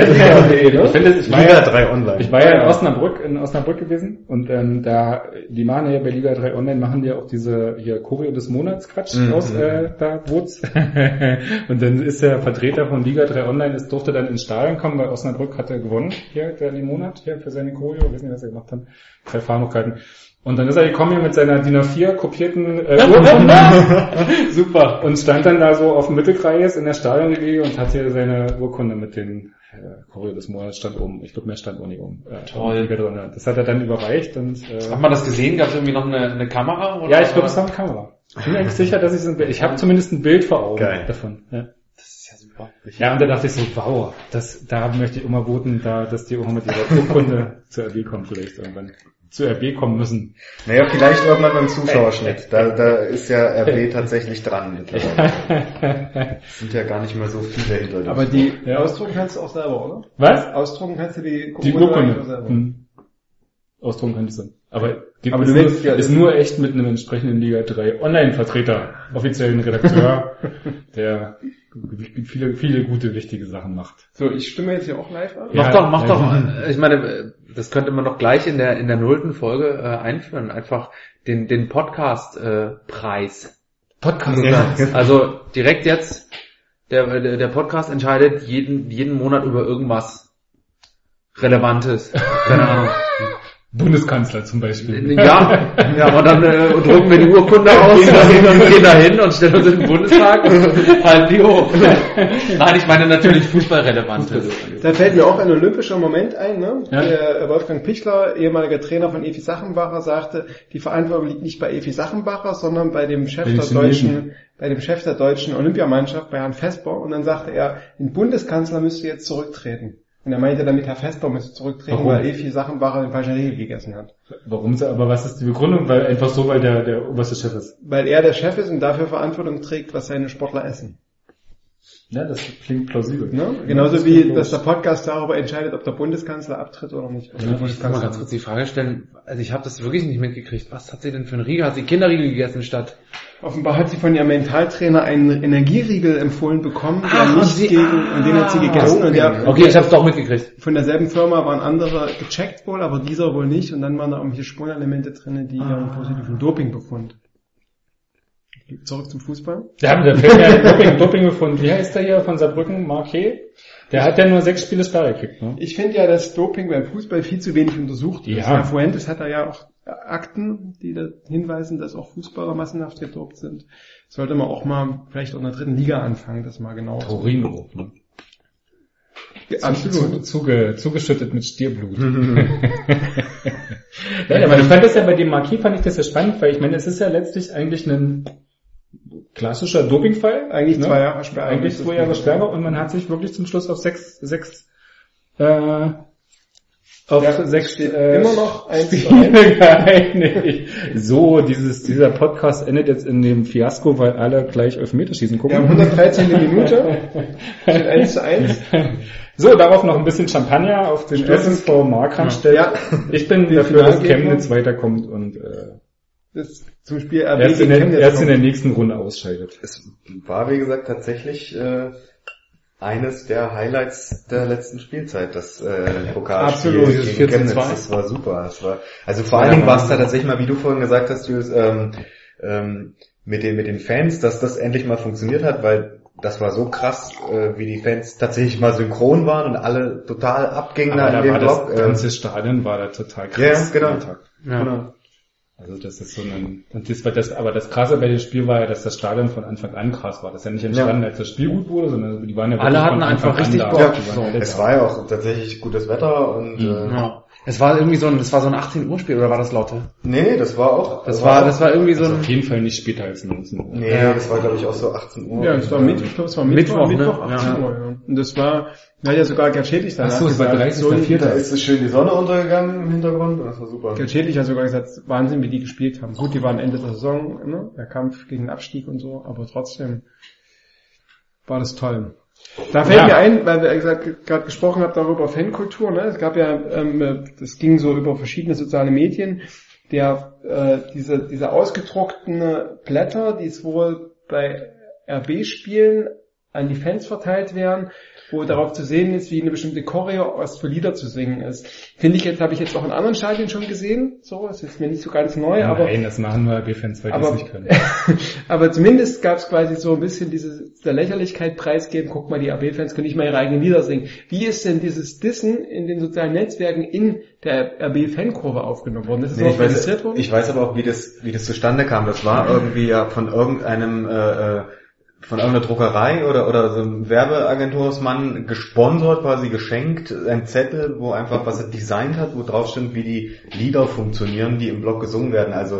war ja in Osnabrück gewesen und die machen ja bei Liga 3 Online, machen die ja auch diese hier Choreo des Monats Quatsch aus da Wurz. Und dann ist der Vertreter von Liga 3 Online, durfte dann ins Stadion kommen, weil Osnabrück hat er gewonnen hier der Monat hier für seine Choreo, wissen nicht, was er gemacht hat. 3 Fahrmöglichkeiten. Und dann ist er gekommen hier mit seiner DIN A4 kopierten Urkunde. Super. Und stand dann da so auf dem Mittelkreis in der Stadionregie und hat hier seine Urkunde mit den Choreo des Monats stand oben. Ich glaube, mehr stand auch nicht oben. Toll. Das hat er dann überreicht. Und, hat man das gesehen? Gab es irgendwie noch eine Kamera? Oder? Ja, ich glaube, es war eine Kamera. Ich bin eigentlich sicher, dass ich habe zumindest ein Bild vor Augen davon. Ja. Das ist ja super. Ja, und da dachte ich so, wow, da möchte ich immer voten, dass die auch mit ihrer Urkunde zur RB kommen vielleicht irgendwann. Zu RB kommen müssen. Naja, vielleicht irgendwann beim Zuschauerschnitt. Da ist ja RB tatsächlich dran mittlerweile. Sind ja gar nicht mehr so viele hinter dem. Aber die ausdrucken kannst du auch selber, oder? Was? Ausdrucken kannst du die Urkunde selber. Ausdrucken kannst du. Aber ist nur echt mit einem entsprechenden Liga 3 Online-Vertreter, offiziellen Redakteur, der viele gute, wichtige Sachen macht. So, ich stimme jetzt hier auch live ab. Mach doch. Ich meine, das könnte man doch gleich in der 0. Folge einführen. Einfach den Podcast-Preis. Podcast. Also direkt jetzt, der Podcast entscheidet jeden Monat über irgendwas Relevantes. Keine Ahnung. Bundeskanzler zum Beispiel. Ja, aber dann drucken wir die Urkunde aus, gehen da hin und stellen uns in den Bundestag und halten die hoch. Nein, ich meine natürlich fußballrelevantes. Da fällt mir auch ein olympischer Moment ein, ne? Ja. Der Wolfgang Pichler, ehemaliger Trainer von Evi Sachenbacher, sagte, die Verantwortung liegt nicht bei Evi Sachenbacher, sondern bei dem Chef der deutschen Olympiamannschaft, bei Herrn Vesper. Und dann sagte er, ein Bundeskanzler müsste jetzt zurücktreten. Und er meinte damit, Herr Vesper müsste zurücktreten, Warum? weil Evi Sachenbacher den falschen Riegel gegessen hat. Warum? Aber was ist die Begründung? Weil einfach so, weil der oberste Chef ist. Weil er der Chef ist und dafür Verantwortung trägt, was seine Sportler essen. Ja, das klingt plausibel. Ne? Genauso wie, dass der Podcast darüber entscheidet, ob der Bundeskanzler abtritt oder nicht. Ich kann mal ganz kurz die Frage stellen, also ich habe das wirklich nicht mitgekriegt. Was hat sie denn für einen Riegel? Hat sie Kinderriegel gegessen statt? Offenbar hat sie von ihrem Mentaltrainer einen Energieriegel empfohlen bekommen, und den hat sie gegessen. Und Okay, ich habe es doch mitgekriegt. von derselben Firma waren andere gecheckt wohl, aber dieser wohl nicht. Und dann waren da irgendwelche Spurenelemente drin, die ihren positiven Dopingbefund. Zurück zum Fußball. Da fällt mir Doping gefunden. Wie heißt der hier von Saarbrücken? Marquet? Der hat ja nur 6 Spiele Sperre gekriegt, ne? Ich finde ja, dass Doping beim Fußball viel zu wenig untersucht ist. Ja. Herr Fuentes hat da ja auch Akten, die da hinweisen, dass auch Fußballer massenhaft gedopt sind. Sollte man auch mal vielleicht auch in der 3. Liga anfangen, das mal genau. Taurino, ne? Absolut. Zugeschüttet mit Stierblut. Ja, aber ich fand das ja bei dem Marquis, fand ich das ja spannend, weil ich meine, es ist ja letztlich eigentlich ein klassischer Dopingfall. Eigentlich 2 Jahre Sperre. Eigentlich 2 Jahre Sperre und man hat sich wirklich zum Schluss auf 6 steht immer noch 1:1 geeinigt. So, dieser Podcast endet jetzt in dem Fiasko, weil alle gleich Elfmeterschießen gucken. Wir haben 113. Minute. Steht 1:1. So, darauf noch ein bisschen Champagner auf den SSV Markranstädt stellt. Ja. Ich bin dafür, dass Chemnitz weiterkommt und das zum Spiel RB erst in Chemnitz der nächsten Runde ausscheidet. Es war, wie gesagt, tatsächlich eines der Highlights der letzten Spielzeit, das Pokalspiel Absolut. gegen Chemnitz. Das war super. Also vor allen Dingen war es da tatsächlich mal, wie du vorhin gesagt hast, Julius, mit den Fans, dass das endlich mal funktioniert hat, weil das war so krass, wie die Fans tatsächlich mal synchron waren und alle total abgingen Aber in dem Block. das ganze Stadion war da total krass. Ja, genau. Genau. Also das ist so aber das Krasse bei dem Spiel war ja, dass das Stadion von Anfang an krass war. Das ist ja nicht entstanden, als das Spiel gut wurde, sondern die waren ja Alle wirklich hatten von Anfang einfach richtig an Bock. da. Ja, es war ja auch tatsächlich gutes Wetter und Ja. Es war irgendwie so ein 18 Uhr Spiel, oder war das Lotte? nee, das war auch. Das war irgendwie so Also ein auf jeden Fall nicht später als 19 Uhr. Nee, das war glaube ich auch so 18 Uhr. Ja, es war Mittwoch, ich glaube, es war Mittwoch, Mittwoch ne? 18 Uhr, ja. Und das war, da hat ja sogar Gerd Schädlich danach Ach so, es war gesagt, 30.04. Da ist so schön die Sonne untergegangen im Hintergrund und das war super. Gerd Schädlich hat sogar gesagt, Wahnsinn, wie die gespielt haben. Gut, die waren Ende der Saison, ne? Der Kampf gegen den Abstieg und so, aber trotzdem war das toll. Da fällt mir ein, weil wir gerade gesprochen haben darüber Fankultur, ne? Es gab ja, das ging so über verschiedene soziale Medien, diese ausgedruckten Blätter, die es wohl bei RB-Spielen an die Fans verteilt werden, wo darauf zu sehen ist, wie eine bestimmte Choreo was für Lieder zu singen ist. Habe ich jetzt auch in anderen Stadien schon gesehen, so, es ist mir nicht so ganz neu, Ja, aber nein, das machen nur RB-Fans, weil die es nicht können. aber zumindest gab es quasi so ein bisschen der Lächerlichkeit preisgeben, guck mal, die RB-Fans können nicht mal ihre eigenen Lieder singen. Wie ist denn dieses Dissen in den sozialen Netzwerken in der RB-Fankurve aufgenommen worden? Ist das auch registriert worden? Ich weiß aber auch, wie das zustande kam. Das war irgendwie ja von irgendeiner Druckerei oder so ein Werbeagentursmann gesponsert, quasi geschenkt, ein Zettel, wo einfach was er designt hat, wo drauf stimmt, wie die Lieder funktionieren, die im Blog gesungen werden. Also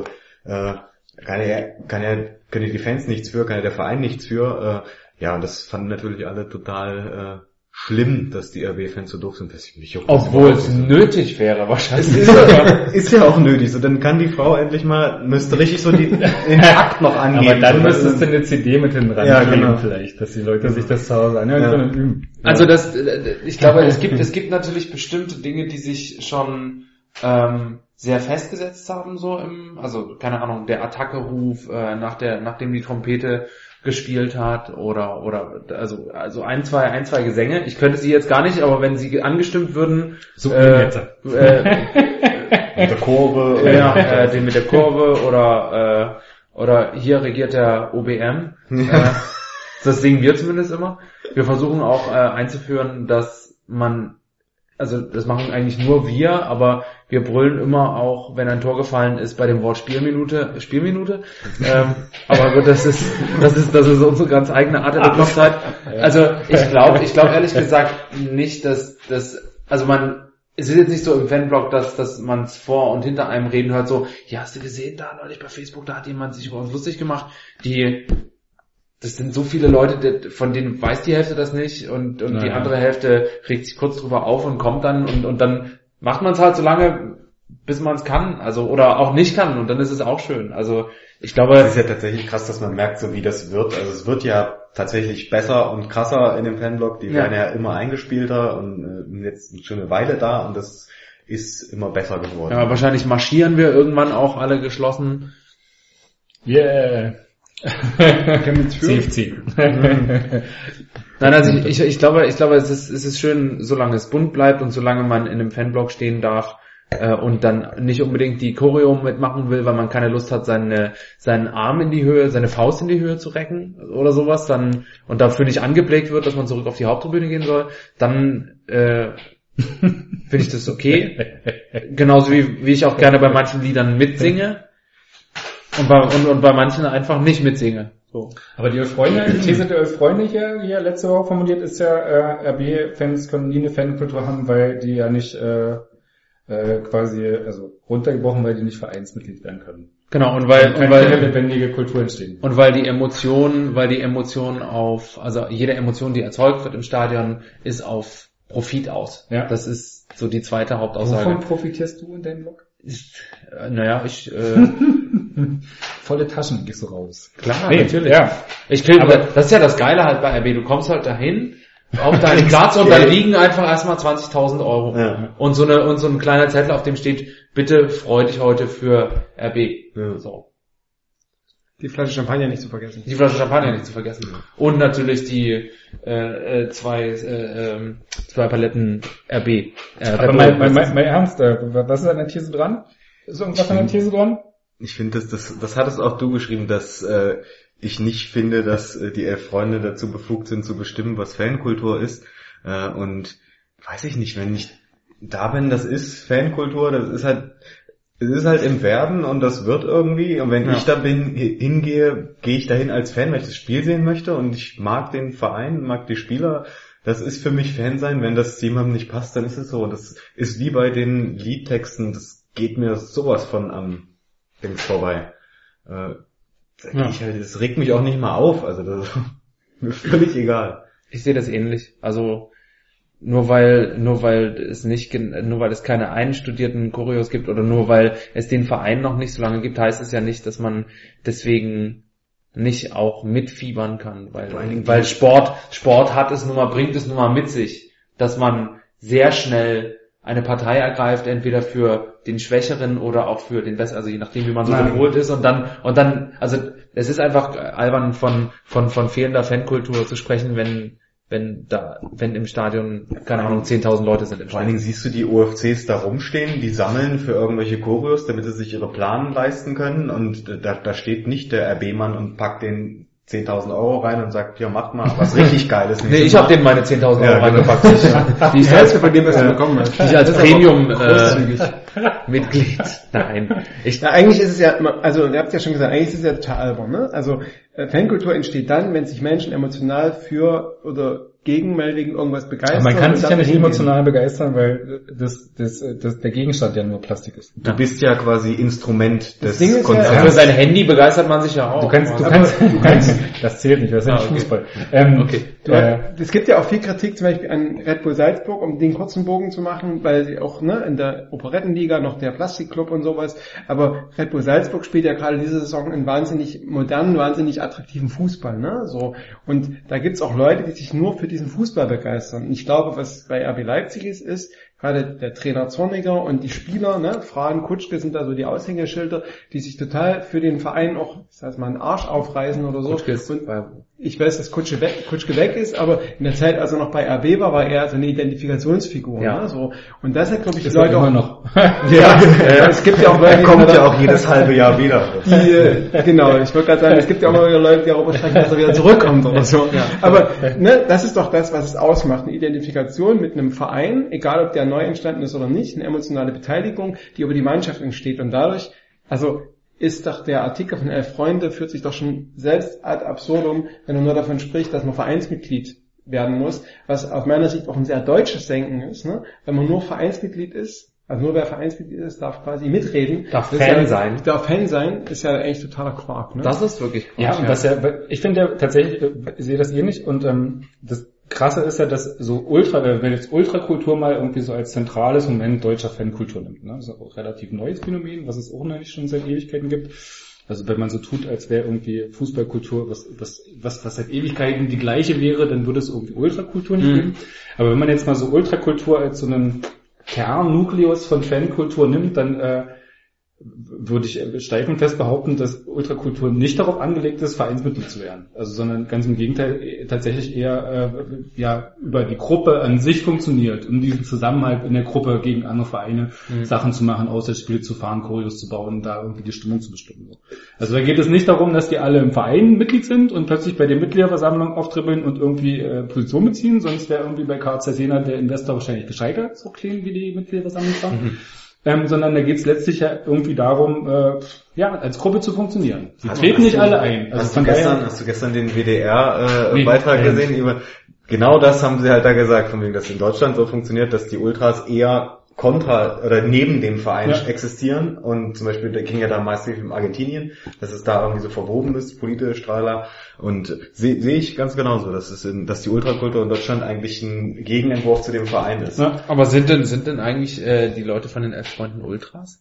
können die Fans nichts für, kann ja der Verein nichts für. Und das fanden natürlich alle total schlimm, dass die RB-Fans so doof sind. obwohl es nötig wäre wahrscheinlich. Ist ja auch nötig. So, dann kann die Frau endlich mal, müsste richtig so den Takt noch angeben. Aber dann müsstest du eine CD mit hinten ran vielleicht, dass die Leute sich das zu Hause anhören können und üben. Also ich glaube, es gibt natürlich bestimmte Dinge, die sich schon sehr festgesetzt haben, also keine Ahnung, der Attacke-Ruf, nachdem die Trompete gespielt hat oder also ein, zwei Gesänge. Ich könnte sie jetzt gar nicht, aber wenn sie angestimmt würden, So mit der Kurve, den mit der Kurve oder hier regiert der OBM. Das singen wir zumindest immer. Wir versuchen auch einzuführen, dass man also das machen eigentlich nur wir, aber wir brüllen immer auch, wenn ein Tor gefallen ist, bei dem Wort Spielminute. Aber gut, das ist unsere ganz eigene Art der Beklopptheit. Also ich glaube ehrlich gesagt nicht, dass also es ist jetzt nicht so im Fanblog, dass man es vor und hinter einem reden hört, so, ja, hast du gesehen, da neulich bei Facebook, da hat jemand sich über uns lustig gemacht, das sind so viele Leute, von denen weiß die Hälfte das nicht und die andere Hälfte regt sich kurz drüber auf und kommt dann und dann macht man es halt so lange, bis man es kann, also oder auch nicht kann und dann ist es auch schön. Also ich glaube, es ist ja tatsächlich krass, dass man merkt, so wie das wird. Also es wird ja tatsächlich besser und krasser in dem Fanblog. Die werden ja immer eingespielter und jetzt schon eine Weile da und das ist immer besser geworden. Ja, wahrscheinlich marschieren wir irgendwann auch alle geschlossen. Yeah. CFC. Nein, also ich glaube, es ist schön, solange es bunt bleibt und solange man in einem Fanblog stehen darf und dann nicht unbedingt die Choreo mitmachen will, weil man keine Lust hat, seinen Arm in die Höhe, seine Faust in die Höhe zu recken oder sowas, dann und dafür nicht angeblickt wird, dass man zurück auf die Haupttribüne gehen soll, dann finde ich das okay. Genauso wie ich auch gerne bei manchen Liedern mitsinge. Und bei manchen einfach nicht mitsinge. So. Aber die These der Freunde hier letzte Woche formuliert ist ja, RB-Fans können nie eine Fankultur haben, weil die ja nicht quasi runtergebrochen, weil die nicht Vereinsmitglied werden können. Genau, und weil lebendige Kultur entstehen. Und weil die Emotion also jede Emotion, die erzeugt wird im Stadion, ist auf Profit aus. Ja. Das ist so die zweite Hauptaussage. Wovon profitierst du in deinem Blog? Volle Taschen gehst du raus. Klar, natürlich. Ja. Aber das ist ja das Geile halt bei RB. Du kommst halt dahin, auf deinen Platz und dann liegen einfach erstmal 20.000 Euro. Ja. Und so ein kleiner Zettel, auf dem steht, bitte freu dich heute für RB. Ja. So. Die Flasche Champagner nicht zu vergessen. Und natürlich die zwei Paletten RB. Aber mal ernst, was ist an der These dran? Ist irgendwas an der These dran? Ich finde, das hattest auch du geschrieben, dass ich nicht finde, dass die 11 Freunde dazu befugt sind zu bestimmen, was Fankultur ist. Und weiß ich nicht, wenn ich da bin, das ist Fankultur, es ist halt im Werden und das wird irgendwie. Und wenn ich da hingehe, gehe ich dahin als Fan, weil ich das Spiel sehen möchte und ich mag den Verein, mag die Spieler. Das ist für mich Fan sein. Wenn das jemandem nicht passt, dann ist es so. Und das ist wie bei den Liedtexten, das geht mir sowas von am Dings vorbei. Das regt mich auch nicht mal auf. Also das ist mir völlig egal. Ich sehe das ähnlich. Also nur weil es keine einstudierten Choreos gibt oder nur weil es den Verein noch nicht so lange gibt, heißt es ja nicht, dass man deswegen nicht auch mitfiebern kann, weil Sport bringt es nun mal mit sich, dass man sehr schnell eine Partei ergreift, entweder für den Schwächeren oder auch für den Besseren, also je nachdem, wie man so geholt ist und dann, also es ist einfach albern von fehlender Fankultur zu sprechen, wenn im Stadion, keine Ahnung, 10.000 Leute sind im Stadion. Vor allen Dingen siehst du die OFCs da rumstehen, die sammeln für irgendwelche Choreos, damit sie sich ihre Planen leisten können und da steht nicht der RB-Mann und packt den 10.000 Euro rein und sagt, ja, macht mal was richtig Geiles. Nee, ich habe denen meine 10.000 Euro reingepackt. Die ich als von dem, was du bekommen hast. Die ich als Premium-Mitglied. Nein. Eigentlich ist es ja, also ihr habt ja schon gesagt, eigentlich ist es ja total albern, ne? Also Fankultur entsteht dann, wenn sich Menschen emotional für oder gegen meinetwegen irgendwas begeistern. Aber man kann sich ja nicht emotional begeistern, weil der Gegenstand ja nur Plastik ist. Du bist ja quasi Instrument des Konzerts. Ja, für sein Handy begeistert man sich ja auch. Du kannst, das zählt nicht, das ist ja nicht Fußball. Es gibt ja auch viel Kritik zum Beispiel an Red Bull Salzburg, um den kurzen Bogen zu machen, weil sie auch in der Operettenliga noch der Plastikclub und sowas, aber Red Bull Salzburg spielt ja gerade diese Saison einen wahnsinnig modernen, wahnsinnig attraktiven Fußball, ne? So. Und da gibt's auch Leute, die sich nur für diesen Fußball begeistern. Und ich glaube, was bei RB Leipzig ist gerade der Trainer Zorniger und die Spieler, ne, Fragen, Kutschke sind da so die Aushängeschilder, die sich total für den Verein auch, ich sag mal, einen Arsch aufreißen oder so. Und ich weiß, dass Kutschke weg ist, aber in der Zeit, als er noch bei RB war er so eine Identifikationsfigur. Ja. Ne, so. Und das hat, glaube ich, die Leute immer noch. Es gibt ja auch Leute, er kommt ja auch jedes halbe Jahr wieder. Genau, ich wollte gerade sagen, es gibt ja auch immer wieder Leute, die darüber sprechen, dass er wieder zurückkommt oder so. Ja. Aber das ist doch das, was es ausmacht. Eine Identifikation mit einem Verein, egal ob der er neu entstanden ist oder nicht, eine emotionale Beteiligung, die über die Mannschaft entsteht und dadurch, also ist doch der Artikel von 11 Freunde, führt sich doch schon selbst ad absurdum, wenn er nur davon spricht, dass man Vereinsmitglied werden muss, was aus meiner Sicht auch ein sehr deutsches Denken ist, ne? Wenn man nur Vereinsmitglied ist, also nur wer Vereinsmitglied ist, darf quasi mitreden. Darf Fan sein. Darf Fan sein, ist ja eigentlich totaler Quark, ne? Das ist wirklich Quark. Ja, und das ja, ich finde ja tatsächlich, ich sehe das ähnlich und das Krasse ist ja, dass so wenn jetzt Ultrakultur mal irgendwie so als zentrales Moment deutscher Fankultur nimmt, ne? Das ist auch ein relativ neues Phänomen, was es auch noch nicht schon seit Ewigkeiten gibt. Also wenn man so tut, als wäre irgendwie Fußballkultur was seit Ewigkeiten die gleiche wäre, dann würde es irgendwie Ultrakultur nicht geben. Aber wenn man jetzt mal so Ultrakultur als so einen Kernnukleus von Fankultur nimmt, dann würde ich steif und fest behaupten, dass Ultrakultur nicht darauf angelegt ist, Vereinsmitglied zu werden. Also sondern ganz im Gegenteil tatsächlich eher über die Gruppe an sich funktioniert, um diesen Zusammenhalt in der Gruppe gegen andere Vereine Sachen zu machen, Auswärtsspiele zu fahren, Choreos zu bauen, da irgendwie die Stimmung zu bestimmen. Also da geht es nicht darum, dass die alle im Verein Mitglied sind und plötzlich bei der Mitgliederversammlung auftribbeln und irgendwie Position beziehen, sonst wäre irgendwie bei KZ Jena der Investor wahrscheinlich gescheitert, so clean wie die Mitgliederversammlung war. Sondern da geht es letztlich ja irgendwie darum, als Gruppe zu funktionieren. Sie treten nicht alle ein. Also hast du gestern den WDR-Beitrag gesehen? Genau das haben sie halt da gesagt, von wegen, dass in Deutschland so funktioniert, dass die Ultras eher kontra oder neben dem Verein existieren und zum Beispiel, da ging ja da meistens in Argentinien, dass es da irgendwie so verwoben ist, politisch, Strahler, und sehe ich ganz genauso, dass die Ultrakultur in Deutschland eigentlich ein Gegenentwurf zu dem Verein ist. Ja, aber sind denn eigentlich die Leute von den 11 Freunden Ultras?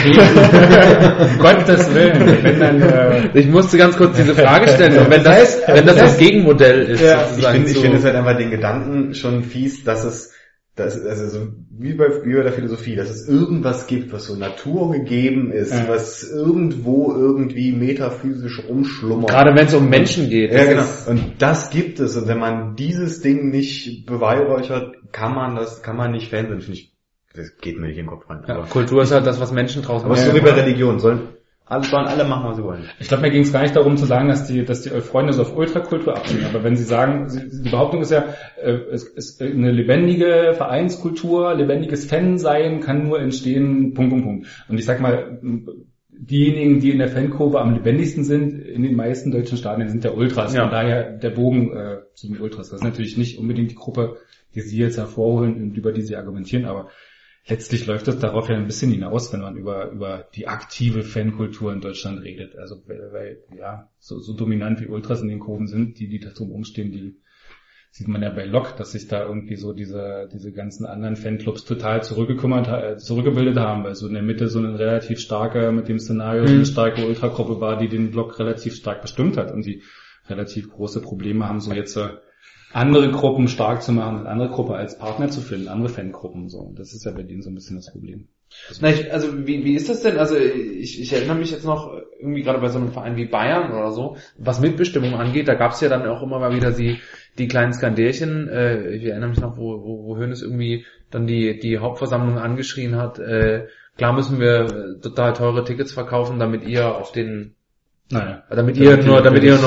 Gottes Willen. Ich musste ganz kurz diese Frage stellen. Und wenn das Gegenmodell ist, sozusagen. Ich finde es halt einfach den Gedanken schon fies, dass es also so wie bei der Philosophie, dass es irgendwas gibt, was so naturgegeben ist, was irgendwo irgendwie metaphysisch rumschlummert. Gerade wenn es um Menschen geht. Ja, genau. Und das gibt es. Und wenn man dieses Ding nicht beweihräuchert, kann man nicht Fan sein. Finde ich, das geht mir nicht in den Kopf rein. Ja, Kultur ist halt das, was Menschen draußen machen. Aber so wie bei Religion, sollen alle machen, was sie wollen. Ich glaube, mir ging es gar nicht darum zu sagen, dass die 11 Freunde so auf Ultrakultur abziehen. Aber wenn sie sagen, die Behauptung ist ja, es ist eine lebendige Vereinskultur, lebendiges Fansein kann nur entstehen, Punkt. Und ich sag mal, diejenigen, die in der Fankurve am lebendigsten sind, in den meisten deutschen Stadien sind der Ultras. Ja. Von daher der Bogen zu den Ultras. Das ist natürlich nicht unbedingt die Gruppe, die sie jetzt hervorholen und über die sie argumentieren, aber letztlich läuft das darauf ja ein bisschen hinaus, wenn man über die aktive Fankultur in Deutschland redet. Also weil so dominant wie Ultras in den Kurven sind, die da drum umstehen, die sieht man ja bei Lok, dass sich da irgendwie so diese ganzen anderen Fanclubs total zurückgebildet haben, weil so in der Mitte so eine relativ starke, mit dem Szenario so eine starke Ultragruppe war, die den Block relativ stark bestimmt hat und die relativ große Probleme haben, so jetzt andere Gruppen stark zu machen und andere Gruppe als Partner zu finden, andere Fangruppen, so. Das ist ja bei denen so ein bisschen das Problem. Wie ist das denn? Also ich erinnere mich jetzt noch irgendwie gerade bei so einem Verein wie Bayern oder so, was Mitbestimmung angeht, da gab es ja dann auch immer mal wieder die kleinen Skandärchen. Ich erinnere mich noch, wo Hoeneß irgendwie dann die Hauptversammlung angeschrien hat, klar müssen wir total teure Tickets verkaufen, damit ihr auf den damit ihr nur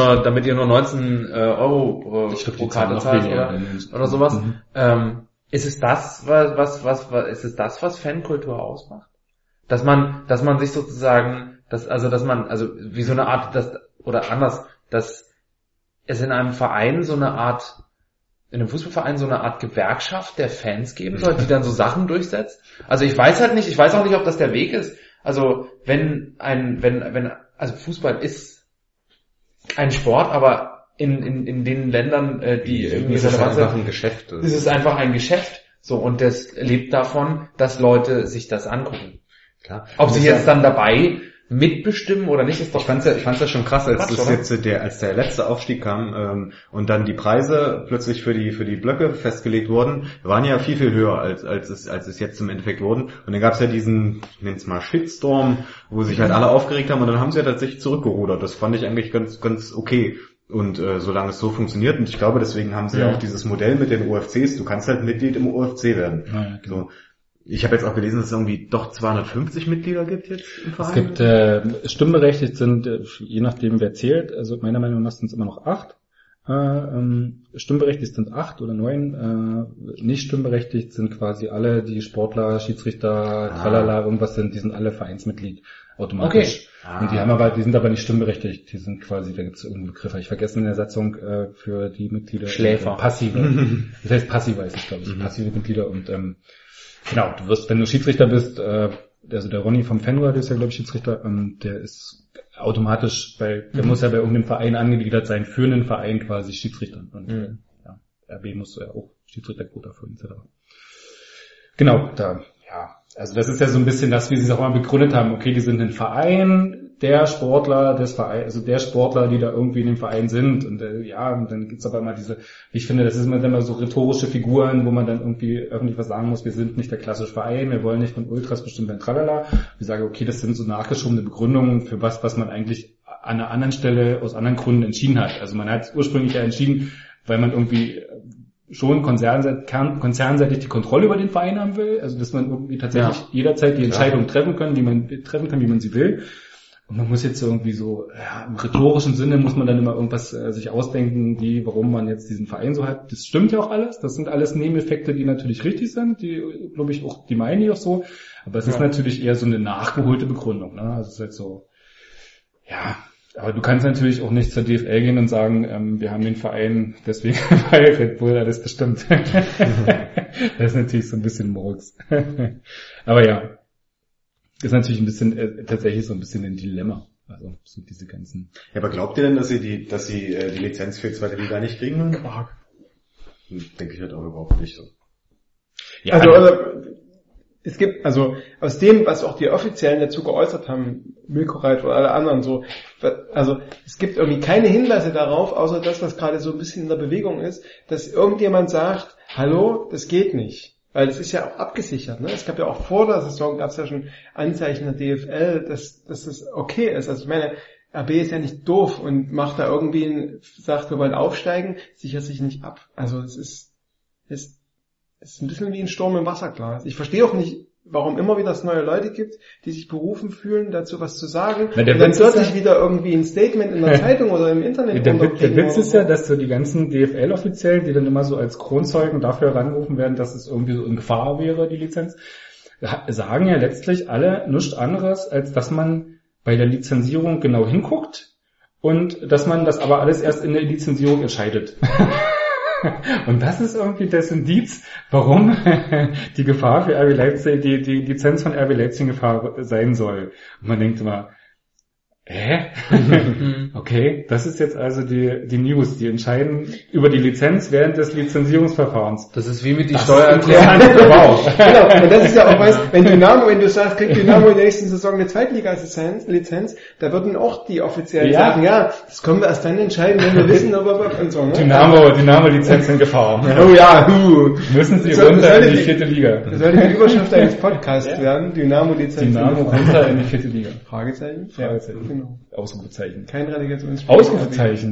19 Euro pro Karte zahlt oder sowas. Ist es das, was Fankultur ausmacht? Dass man sich sozusagen, dass wie so eine Art, dass es in einem Verein in einem Fußballverein so eine Art Gewerkschaft der Fans geben soll, die dann so Sachen durchsetzt? Also ich weiß auch nicht, ob das der Weg ist. Also also Fußball ist ein Sport, aber in den Ländern, die irgendwie relevant sind, ist es einfach ein Geschäft. So, und das lebt davon, dass Leute sich das angucken. Klar. Ob sie jetzt dann dabei mitbestimmen oder nicht, ist doch... Ich fand's ja schon krass, als der letzte Aufstieg kam und dann die Preise plötzlich für die Blöcke festgelegt wurden, waren ja viel, viel höher, als es jetzt im Endeffekt wurden. Und dann gab's ja diesen, ich nenn's mal Shitstorm, wo sich halt alle aufgeregt haben und dann haben sie ja tatsächlich zurückgerudert. Das fand ich eigentlich ganz, ganz okay. Und solange es so funktioniert, und ich glaube, deswegen haben sie ja auch dieses Modell mit den OFCs, du kannst halt Mitglied im OFC werden. Ja, genau. So. Ich habe jetzt auch gelesen, dass es irgendwie doch 250 Mitglieder gibt jetzt im Verein. Es gibt, stimmberechtigt sind, je nachdem wer zählt, also meiner Meinung nach sind es immer noch 8, Stimmberechtigt sind 8 oder 9. Nicht stimmberechtigt sind quasi alle, die Sportler, Schiedsrichter, tralala, irgendwas sind, die sind alle Vereinsmitglied automatisch. Okay. Und die sind aber nicht stimmberechtigt. Die sind quasi, da gibt es irgendeinen Begriff, ich vergessen in der Satzung für die Mitglieder. Schläfer. Passive. Das heißt passiv heißt es, glaube ich. Passive Mitglieder und genau, du wirst, wenn du Schiedsrichter bist, also der Ronny vom Fenrad ist ja, glaube ich, Schiedsrichter, der ist automatisch, weil der muss ja bei irgendeinem Verein angegliedert sein, für einen Verein quasi Schiedsrichter. Und ja, RB muss ja auch Schiedsrichterquota führen, etc. Genau, also das ist ja so ein bisschen das, wie sie es auch mal begründet haben. Okay, die sind ein Verein, der Sportler des Vereins, also der Sportler, die da irgendwie in dem Verein sind. Und und dann gibt's aber immer ich finde, das ist immer so rhetorische Figuren, wo man dann irgendwie öffentlich was sagen muss, wir sind nicht der klassische Verein, wir wollen nicht von Ultras bestimmt werden, tralala. Wir sagen, okay, das sind so nachgeschobene Begründungen für was man eigentlich an einer anderen Stelle aus anderen Gründen entschieden hat. Also man hat ursprünglich ja entschieden, weil man irgendwie schon konzernseitig die Kontrolle über den Verein haben will, also dass man irgendwie tatsächlich jederzeit die Entscheidung treffen kann, wie man sie will. Und man muss jetzt irgendwie so, im rhetorischen Sinne muss man dann immer irgendwas sich ausdenken, warum man jetzt diesen Verein so hat. Das stimmt ja auch alles. Das sind alles Nebeneffekte, die natürlich richtig sind, die, glaube ich, auch, die meinen die auch so. Aber es ist natürlich eher so eine nachgeholte Begründung, ne? Also es ist halt so, aber du kannst natürlich auch nicht zur DFL gehen und sagen, wir haben den Verein deswegen, weil Red Bull alles bestimmt. Das ist natürlich so ein bisschen Murks. Aber ja. Ist natürlich ein bisschen, tatsächlich so ein bisschen ein Dilemma. Also, so diese ganzen. Ja, aber glaubt ihr denn, dass sie die Lizenz für die zweite Liga nicht kriegen? Quark. Denke ich halt auch überhaupt nicht so. Ja, also, es gibt, aus dem, was auch die Offiziellen dazu geäußert haben, Milkoreit oder alle anderen so, also, es gibt irgendwie keine Hinweise darauf, außer das, was gerade so ein bisschen in der Bewegung ist, dass irgendjemand sagt, hallo, das geht nicht. Weil das ist ja auch abgesichert, ne? Es gab ja auch vor der Saison, gab es ja schon Anzeichen der DFL, dass das okay ist. Also ich meine, RB ist ja nicht doof und macht da irgendwie, sagt, wir wollen aufsteigen, sichert sich nicht ab. Also es ist ein bisschen wie ein Sturm im Wasserglas. Ich verstehe auch nicht, warum immer wieder es neue Leute gibt, die sich berufen fühlen, dazu was zu sagen. Und dann plötzlich wieder irgendwie ein Statement in der Zeitung oder im Internet. Der Witz ist ja, dass so die ganzen DFL-Offiziellen, die dann immer so als Kronzeugen dafür herangerufen werden, dass es irgendwie so in Gefahr wäre, die Lizenz, sagen ja letztlich alle nichts anderes, als dass man bei der Lizenzierung genau hinguckt und dass man das aber alles erst in der Lizenzierung entscheidet. Und das ist irgendwie das Indiz, warum die Gefahr für RB Leipzig, die Lizenz von RB Leipzig in Gefahr sein soll. Und man denkt immer, okay, das ist jetzt also die News, die entscheiden über die Lizenz während des Lizenzierungsverfahrens. Das ist wie mit die Steuererklärung. Wow. Genau, und das ist ja auch wenn du sagst, kriegt Dynamo in der nächsten Saison eine Zweitliga-Lizenz, da würden auch die Offiziellen sagen, das können wir erst dann entscheiden, wenn wir wissen, und so, ne? Dynamo-Lizenz in Gefahr. Oh ja, müssen sie runter in die 4. Liga. Das sollte die Überschrift eines Podcasts werden, Dynamo-Lizenz Dynamo runter in die 4. Liga. Fragezeichen? Fragezeichen. Genau. Ausrufezeichen. Kein Relegationsspiel. Ausrufezeichen.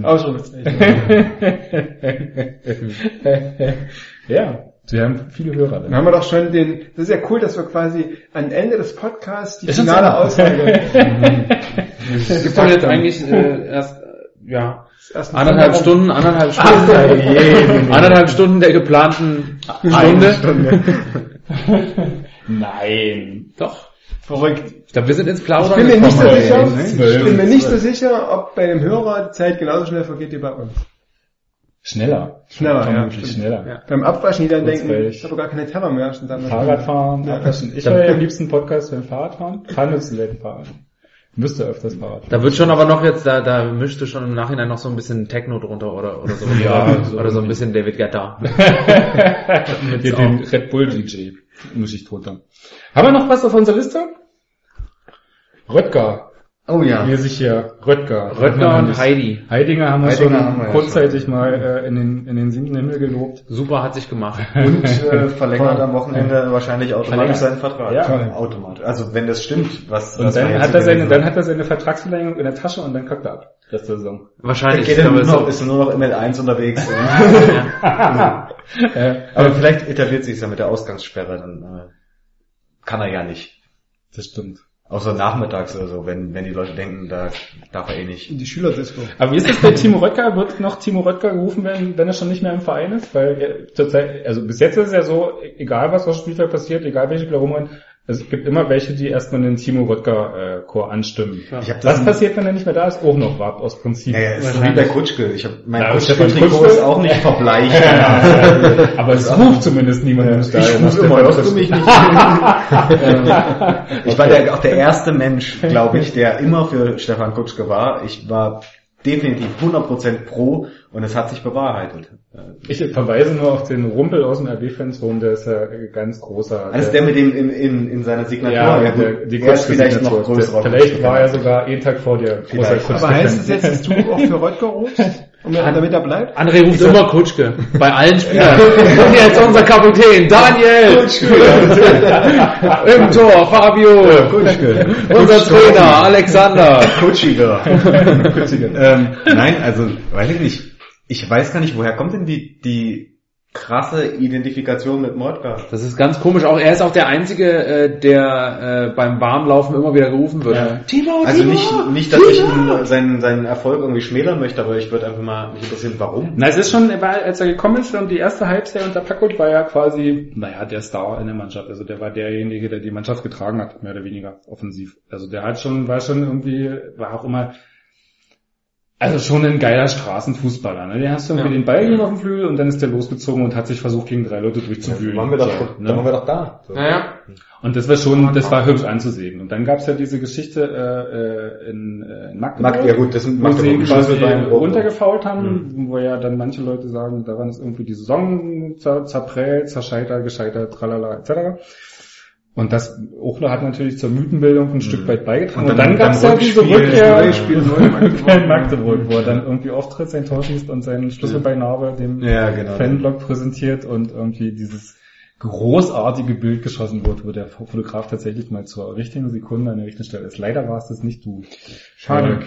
Ja, wir haben viele Hörer. Dann haben wir doch schon das ist ja cool, dass wir quasi am Ende des Podcasts die finale Aussage. Es gibt doch jetzt eigentlich erst anderthalb Stunden der geplanten Stunde. Nein. Doch. Verrückt. Ich glaube, wir sind ins Plaudern. Ich bin mir nicht so sicher, ob bei einem Hörer die Zeit genauso schnell vergeht wie bei uns. Schneller, wirklich schneller. Ja. Beim Abwaschen, die dann denken, ich habe gar keine Teller mehr. Fahrradfahren, Abwaschen. Ich höre ja am liebsten Podcast beim Fahrradfahren. Fahren wir zu selten Fahrrad. Müsste öfters Fahrrad fahren. Da wird schon aber noch jetzt, da mischte schon im Nachhinein noch so ein bisschen Techno drunter oder so. Oder so ein bisschen David Guetta. Mit dem Red Bull DJ. Muss ich tot haben. Haben wir noch was auf unserer Liste? Röttger. Oh ja. Hier sich hier Röttger und Heidi. Heidinger haben wir schon kurzzeitig mal in den 7. Himmel gelobt. Super, hat sich gemacht. Und verlängert am Wochenende wahrscheinlich automatisch seinen Vertrag. Ja. Automatisch. Also wenn das stimmt, was und dann hat er seine Vertragsverlängerung in der Tasche und dann kackt er ab. Rest der Saison. Wahrscheinlich ist er nur noch ML1 unterwegs. Aber vielleicht etabliert sich es ja mit der Ausgangssperre, dann kann er ja nicht. Das stimmt. Außer nachmittags oder so, wenn die Leute denken, da darf er eh nicht. Die Schülerdisco. Aber wie ist das bei Timo Röttger? Wird noch Timo Röttger gerufen werden, wenn er schon nicht mehr im Verein ist? Weil zurzeit, also bis jetzt ist es ja so, egal was auf dem Spielfeld passiert, egal welche Spieler rumrennen, es gibt immer welche, die erstmal den Timo Röttger Chor anstimmen. Was passiert, wenn er nicht mehr da ist? Auch noch Wart aus Prinzip. Ja, ist so wie bei Kutschke. Mein Kutschke Trikot ist auch nicht verbleicht. Aber es ruft zumindest niemand im Stadion. Ich immer, hörst du mich nicht? Ich war auch der erste Mensch, glaube ich, der immer für Stefan Kutschke war. Ich war definitiv 100% pro und es hat sich bewahrheitet. Ich verweise nur auf den Rumpel aus dem RB-Fansforum, der ist ja ganz großer. Also der mit dem in seiner Signatur. Ja, die ist vielleicht noch größer. Vielleicht war er sogar einen Tag vor dir. Aber heißt es jetzt, dass du auch für Röttger rufst? Damit er bleibt? André ruft immer Kutschke. Bei allen Spielern. Und jetzt unser Kapitän, Daniel. Kutschke. Im Tor, Fabio. Kutschke. Unser Trainer, Alexander. Kutschiger. Nein, also, weiß ich nicht. Ich weiß gar nicht, woher kommt denn die krasse Identifikation mit Mordgar? Das ist ganz komisch. Auch er ist auch der Einzige, der beim Warmlaufen immer wieder gerufen wird. Ja. Timo, also Timo, nicht, dass ich seinen Erfolg irgendwie schmälern möchte, aber ich würde einfach mal mich interessieren, warum. Na, es ist schon, als er gekommen ist und die erste Halbzeit unter Packard war ja quasi, der Star in der Mannschaft. Also der war derjenige, der die Mannschaft getragen hat, mehr oder weniger offensiv. Also der war schon irgendwie, war auch immer, also schon ein geiler Straßenfußballer, ne? Den hast du irgendwie den Ball gegeben auf dem Flügel und dann ist der losgezogen und hat sich versucht, gegen 3 Leute durchzuwühlen. Dann waren wir doch da. So. Naja. Und das war hübsch anzusehen. Und dann gab's ja diese Geschichte in Magdeburg, ja gut, das sind wo sie ihn quasi Schlüsselbein runtergefault haben, wo ja dann manche Leute sagen, daran ist irgendwie die Saison zerprellt, gescheitert, tralala, etc. Und das Ochler hat natürlich zur Mythenbildung ein Stück weit beigetragen. Und dann gab es ja diese Rückkehr in Magdeburg, wo er dann irgendwie auftritt, sein Tor schießt und seinen Schlüsselbeinarbe dem Fanblog präsentiert und irgendwie dieses großartige Bild geschossen wird, wo der Fotograf tatsächlich mal zur richtigen Sekunde an der richtigen Stelle ist. Leider war es das nicht du. Schade.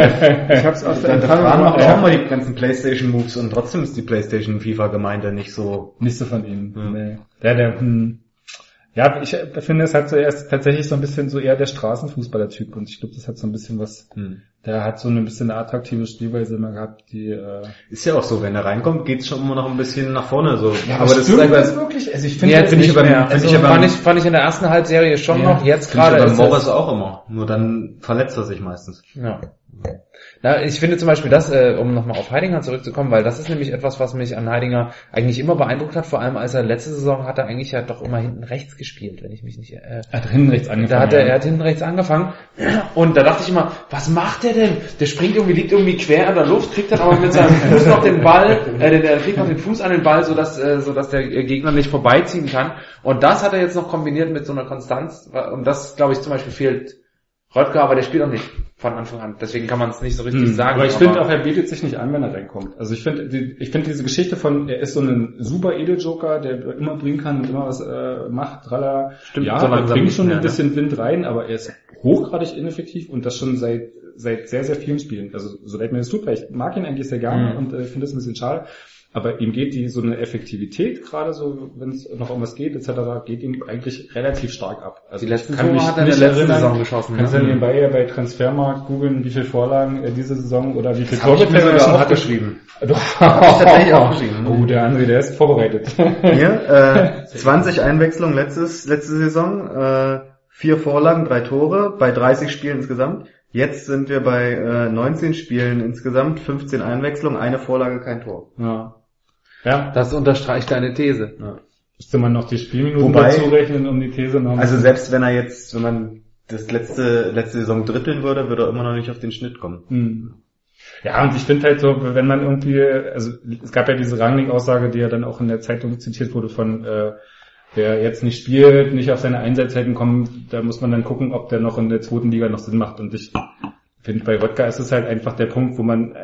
Ich hab's aus der Entfernung gemacht. Auch mal die ganzen PlayStation-Moves und trotzdem ist die PlayStation-FIFA-Gemeinde nicht so von ihm. Nee. Ja, ich finde, es hat zuerst tatsächlich so ein bisschen so eher der Straßenfußballer-Typ und ich glaube, das hat so ein bisschen was, der hat so ein bisschen eine attraktive Spielweise immer gehabt, die, ist ja auch so, wenn er reinkommt, geht's schon immer noch ein bisschen nach vorne, so. Ja, aber das ist einfach wirklich, also ich finde, jetzt nicht mehr. Fand ich in der ersten Halbserie schon noch, jetzt gerade ist Morris auch immer, nur dann verletzt er sich meistens. Ja. Na, ich finde zum Beispiel das, um nochmal auf Heidinger zurückzukommen, weil das ist nämlich etwas, was mich an Heidinger eigentlich immer beeindruckt hat, vor allem als er letzte Saison hat er eigentlich ja doch immer hinten rechts gespielt, wenn ich mich nicht... Er hat hinten rechts angefangen. Er hat hinten rechts angefangen und da dachte ich immer, was macht der denn? Der springt liegt irgendwie quer in der Luft, kriegt dann aber mit seinem Fuß noch den Ball, der kriegt noch den Fuß an den Ball, sodass der Gegner nicht vorbeiziehen kann. Und das hat er jetzt noch kombiniert mit so einer Konstanz und das, glaube ich, zum Beispiel fehlt Röttger, aber der spielt auch nicht von Anfang an. Deswegen kann man es nicht so richtig sagen. Aber ich finde auch, er bietet sich nicht an, wenn er reinkommt. Also ich finde diese Geschichte von, er ist so ein super Edeljoker, der immer bringen kann und immer was macht, tralla. Stimmt, ja, so er bringt schon ein bisschen Wind rein, aber er ist hochgradig ineffektiv und das schon seit sehr, sehr vielen Spielen. Also so leid mir das tut, weil ich mag ihn eigentlich sehr gerne und finde das ein bisschen schade. Aber ihm geht so eine Effektivität, gerade so, wenn es noch um was geht, etc., geht ihm eigentlich relativ stark ab. Also die letzten Tore hat er in der letzten Saison geschossen. Kannst du nebenbei bei Transfermarkt googeln, wie viele Vorlagen er diese Saison oder wie viele Tore er schon hat geschrieben. Hab ich tatsächlich auch geschrieben. Oh, der André, der ist vorbereitet. Hier, 20 Einwechslungen letzte Saison, 4 Vorlagen, 3 Tore, bei 30 Spielen insgesamt. Jetzt sind wir bei 19 Spielen insgesamt, 15 Einwechslungen, 1 Vorlage, kein Tor. Ja, das unterstreicht deine These. Ja. Müsste man noch die Spielminuten dazu rechnen, um die These noch... Also selbst wenn man das letzte Saison dritteln würde, würde er immer noch nicht auf den Schnitt kommen. Ja, und ich finde halt so, wenn man irgendwie, also es gab ja diese Rangnick-Aussage, die ja dann auch in der Zeitung zitiert wurde von, wer jetzt nicht spielt, nicht auf seine Einsatzzeiten kommt, da muss man dann gucken, ob der noch in der 2. Liga noch Sinn macht. Und ich finde, bei Röttger ist es halt einfach der Punkt,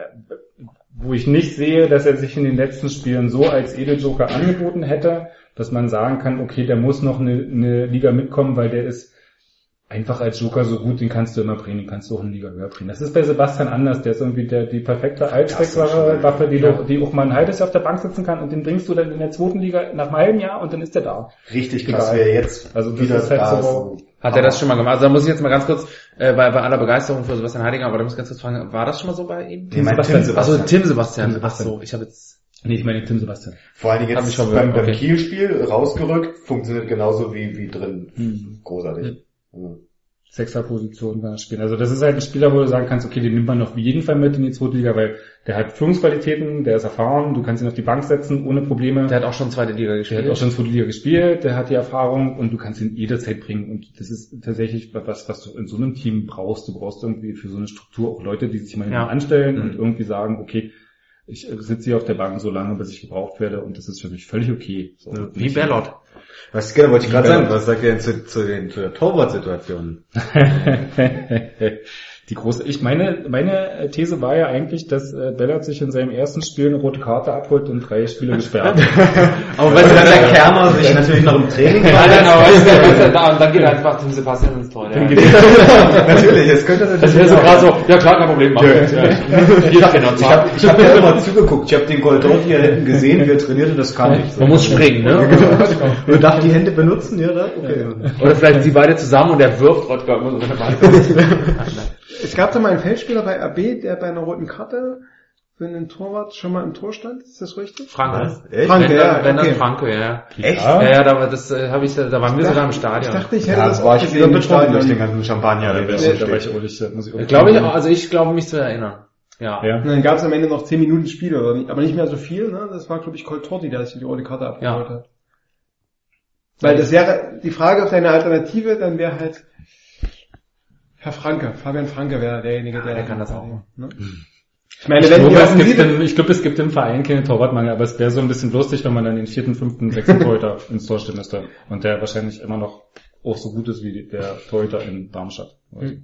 wo ich nicht sehe, dass er sich in den letzten Spielen so als Edeljoker angeboten hätte, dass man sagen kann, okay, der muss noch eine Liga mitkommen, weil der ist einfach als Joker so gut, den kannst du immer bringen, den kannst du auch in Liga höher bringen. Das ist bei Sebastian anders, der ist irgendwie die perfekte Allzweckwaffe, die auch mal ein halbes Jahr auf der Bank sitzen kann und den bringst du dann in der 2. Liga nach einem halben Jahr und dann ist der da. Richtig krass, wer jetzt also das ist halt so, Hat er das schon mal gemacht? Also da muss ich jetzt mal ganz kurz, bei aller Begeisterung für Sebastian Heidinger, aber da muss ich ganz kurz fragen, war das schon mal so bei ihm? Tim Sebastian. Achso, Tim Sebastian. Ach so, ich habe jetzt... Nee, ich meine Tim Sebastian. Vor allen Dingen jetzt beim Kiel-Spiel rausgerückt, funktioniert genauso wie drin. Großartig. Sechserposition kann er spielen. Also das ist halt ein Spieler, wo du sagen kannst, okay, den nimmt man auf jeden Fall mit in die zweite Liga, weil der hat Führungsqualitäten, der ist erfahren, du kannst ihn auf die Bank setzen, ohne Probleme. Der hat auch schon zweite Liga gespielt. Der hat die Erfahrung und du kannst ihn jederzeit bringen. Und das ist tatsächlich was du in so einem Team brauchst. Du brauchst irgendwie für so eine Struktur auch Leute, die sich mal anstellen und irgendwie sagen, okay, ich sitze hier auf der Bank so lange, bis ich gebraucht werde und das ist für mich völlig okay. So, wie Bellot. Was wollte ich gerade sagen? Was sagt ihr denn zu der Torwart-Situation? Meine These war ja eigentlich, dass Bellot sich in seinem ersten Spiel eine rote Karte abholt und 3 Spiele gesperrt. Aber weißt du, dass der Kerner sich natürlich noch im Training und dann geht einfach Tim Sebastian ins Tor. Natürlich, das könnte natürlich. Das wäre so gerade so, ja klar, kein Problem. Ich hab ja immer zugeguckt, ich habe den Goldorf hier hinten gesehen, wie er trainierte, das kann ich. Man muss springen, ne? Du darfst die Hände benutzen, ja, da? Okay. Oder vielleicht sie beide zusammen und er wirft Rodger. Es gab da mal einen Feldspieler bei RB, der bei einer roten Karte für einen Torwart schon mal im Tor stand. Ist das richtig? Franke. Echt? Franke, ja. Wenn dann Franke, ja. Echt? Ja, da waren wir sogar im Stadion. Ich dachte, ich hätte das war ich wieder betroffen durch den ganzen Champagner. Ich glaube mich zu erinnern. Ja. Und dann gab es am Ende noch 10 Minuten Spiel, aber nicht mehr so viel. Ne? Das war, glaube ich, Coltorti, der sich die rote Karte abgeholt hat. Weil das wäre die Frage auf deine Alternative, dann wäre halt Fabian Franke wäre derjenige, der kann das auch. Ne? Ich meine, wenn ich glaube, es gibt im Verein keine Torwartmangel, aber es wäre so ein bisschen lustig, wenn man dann den 4., 5., 6. Torhüter ins Tor stellen müsste. Und der wahrscheinlich immer noch auch so gut ist wie der Torhüter in Darmstadt.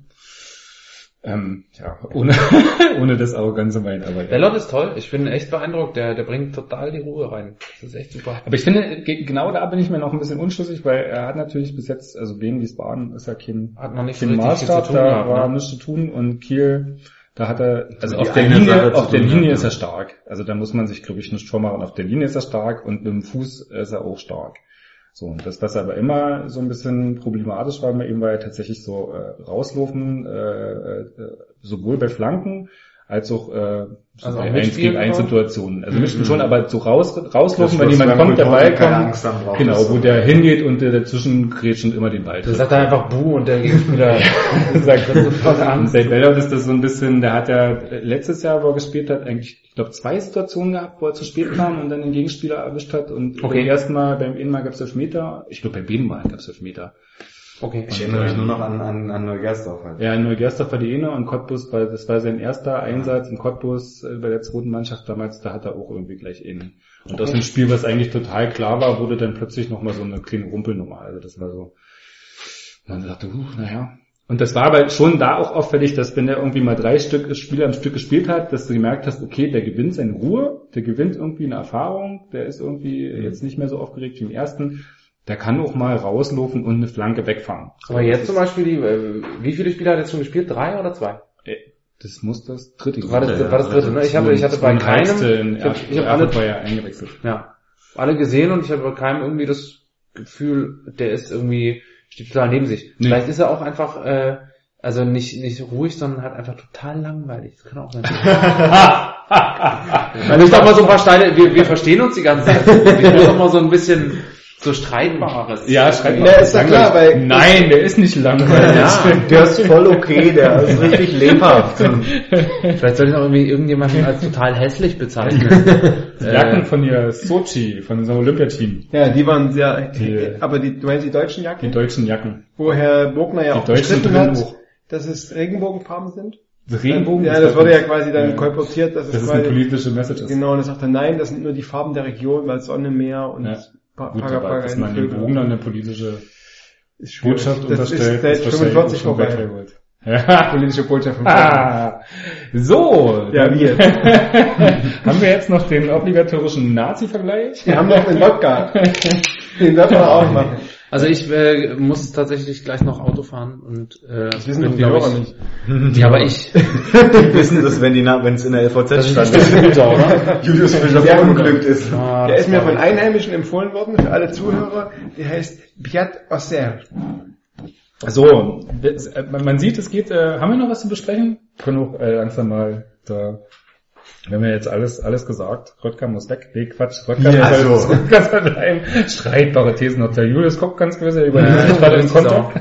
Ohne das arrogant zu meinen. Aber Bellot ist toll. Ich bin echt beeindruckt. Der bringt total die Ruhe rein. Das ist echt super. Aber ich finde, genau da bin ich mir noch ein bisschen unschlüssig, weil er hat natürlich bis jetzt, also Wien Wiesbaden ist ja kein Maßstab, da war nichts zu tun und Kiel, da hat er, also auf der Linie ist er stark. Also da muss man sich, glaube ich, nicht vormachen. Auf der Linie ist er stark und mit dem Fuß ist er auch stark. So, und das, was aber immer so ein bisschen problematisch war bei ihm, war ja tatsächlich so rauslaufen, sowohl bei Flanken als auch so 1 gegen 1 Situationen. Also nicht schon, aber so rauslaufen, wenn jemand kommt, der Ball kommt, genau, wo der hingeht und der dazwischen grätscht und immer den Ball trifft. Da sagt er einfach Buh und der Gegenspieler sagt das sofort an. Bei Bellot ist das so ein bisschen, der hat ja letztes Jahr, wo er gespielt hat, eigentlich, ich glaube, 2 Situationen gehabt, wo er zu spät kam und dann den Gegenspieler erwischt hat und beim ersten Mal, beim einen Mal gab es Elfmeter, ich glaube, beim beiden Mal gab es Elfmeter. Okay. Ich erinnere mich nur noch an Neugersdorf halt. Ja, in Neugersdorf war die Ene und Cottbus, das war sein erster Einsatz in Cottbus bei der zweiten Mannschaft damals, da hat er auch irgendwie gleich Ene. Und aus dem Spiel, was eigentlich total klar war, wurde dann plötzlich nochmal so eine kleine Rumpelnummer. Also das war so, man dachte, naja. Und das war aber schon da auch auffällig, dass wenn er irgendwie mal 3 Spieler am Stück gespielt hat, dass du gemerkt hast, okay, der gewinnt seine Ruhe, der gewinnt irgendwie eine Erfahrung, der ist irgendwie jetzt nicht mehr so aufgeregt wie im ersten. Der kann auch mal rauslaufen und eine Flanke wegfangen. Aber jetzt zum Beispiel, wie viele Spieler hat er jetzt schon gespielt? 3 oder 2? Das muss das dritte sein. War das dritte, ne? Ich hatte bei keinem, ich habe alle ja eingewechselt. Ja. Alle gesehen und ich hatte bei keinem irgendwie das Gefühl, der ist irgendwie, steht total neben sich. Nee. Vielleicht ist er auch einfach, also nicht ruhig, sondern halt einfach total langweilig. Das kann auch sein. Also ich dachte mal so ein paar Steine, wir verstehen uns die ganze Zeit. Ich will doch mal so ein bisschen so Streitbares. Ja, streitbares. Ja, ist ja klar, weil... Nein, der ist nicht langweilig. Ja, der ist voll okay, der ist richtig lebhaft. Vielleicht soll ich noch irgendwie irgendjemanden als total hässlich bezeichnen. Die Jacken von ihr Sochi, von unserem Olympiateam. Ja, die waren sehr... aber du meinst die deutschen Jacken? Die deutschen Jacken. Wo Herr Burgner ja die auch bestritten hat, dass es Regenbogenfarben sind. Regenbogen? Ja, das wurde ja quasi dann kolportiert, dass es quasi... eine politische Message ist. Genau, und er sagte, nein, das sind nur die Farben der Region, weil Sonne, Meer und... Gut, aber dass man den Burgner eine politische Botschaft unterstellt, ist 45 vorbei. Ja, politische Botschaft von So. Ja, wie jetzt? Haben wir jetzt noch den obligatorischen Nazi-Vergleich? Wir haben noch den Wodka. Den darf man auch machen. Also ich muss tatsächlich gleich noch Auto fahren und das wissen doch die Hörer nicht. Ja, aber ich die wissen das, wenn es in der LVZ stand. Das ist guter, oder? Julius Fischer verunglückt ist. Der ist mir von Einheimischen empfohlen worden für alle Zuhörer. Der heißt Biat Osser. So, man sieht, es geht, haben wir noch was zu besprechen? Können auch langsam mal da, wenn wir jetzt alles gesagt, Röttger muss weg, nee, Quatsch, Röttger ganz bleiben, streitbare Thesen noch. Der Julius guckt ganz gewiss, über die gerade im Konto.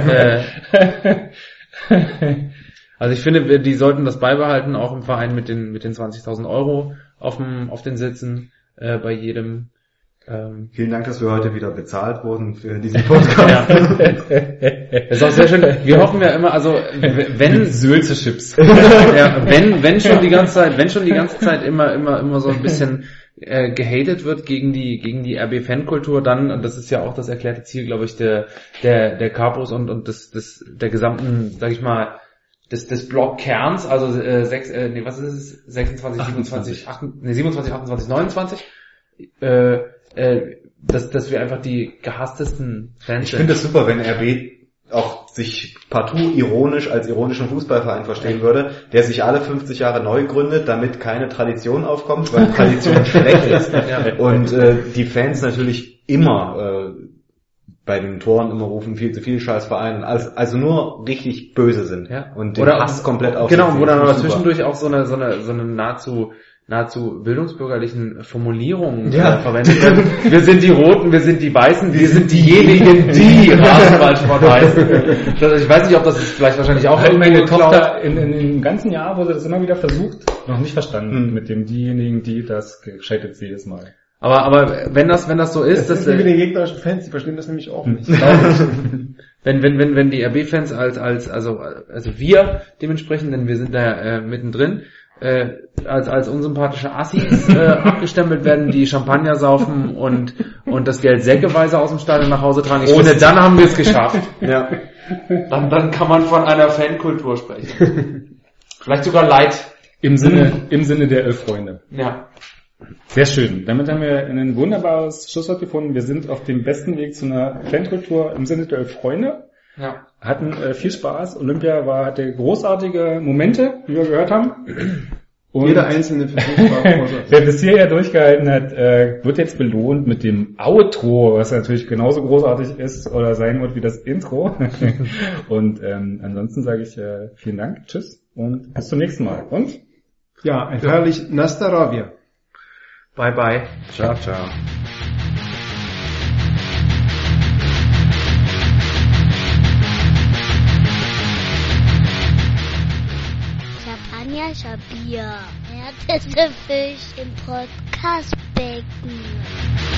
Also ich finde, die sollten das beibehalten, auch im Verein mit den 20.000 Euro auf den Sitzen, bei jedem. Vielen Dank, dass wir heute wieder bezahlt wurden für diesen Podcast. Das ist auch sehr schön. Wir hoffen ja immer, also wenn Sülze Chips. ja, wenn schon die ganze Zeit immer so ein bisschen gehatet wird gegen die RB-Fankultur, dann, und das ist ja auch das erklärte Ziel, glaube ich, der Capos und der gesamten, sag ich mal, des Blockkerns, also 26, 27, 28, 29, dass wir einfach die gehasstesten Fans Ich finde es super, wenn RB auch sich partout ironisch als ironischen Fußballverein verstehen würde, der sich alle 50 Jahre neu gründet, damit keine Tradition aufkommt, weil Tradition schlecht ist. Ja. Und die Fans natürlich immer bei den Toren immer rufen, viel zu viel Scheißverein, also nur richtig böse sind. Ja. Und den Oder Hass komplett auf. Genau, wo dann aber zwischendurch auch so eine nahezu bildungsbürgerlichen Formulierungen verwendet werden. Wir sind die Roten, wir sind die Weißen, wir sind diejenigen, die Rasenballsport heißen. Ich weiß nicht, ob das ist vielleicht wahrscheinlich auch meine Tochter in dem ganzen Jahr, wo sie das immer wieder versucht, noch nicht verstanden mit dem diejenigen, die das gescheitert sie jedes Mal. Aber wenn das so ist, das sind wie die gegnerischen Fans, die verstehen das nämlich auch nicht. wenn die RB-Fans also wir dementsprechend, denn wir sind da mittendrin, als unsympathische Assis abgestempelt werden, die Champagner saufen und das Geld säckeweise aus dem Stadion nach Hause tragen. Ich finde, dann haben wir es geschafft. Ja. Dann kann man von einer Fankultur sprechen. Vielleicht sogar Leid. Im Sinne der 11 Freunde. Ja. Sehr schön. Damit haben wir ein wunderbares Schlusswort gefunden. Wir sind auf dem besten Weg zu einer Fankultur im Sinne der 11 Freunde. Ja. Hatten viel Spaß. Olympia hatte großartige Momente, wie wir gehört haben. Und jeder einzelne Versuch war großartig. Wer bis hierher durchgehalten hat, wird jetzt belohnt mit dem Outro, was natürlich genauso großartig ist oder sein wird wie das Intro. Und ansonsten sage ich vielen Dank, tschüss und bis zum nächsten Mal. Und? Ja, ein herrlich Nastaravia. Bye bye. Ciao, ciao. Champagner, Bier. Härteste Fisch im Podcastbecken.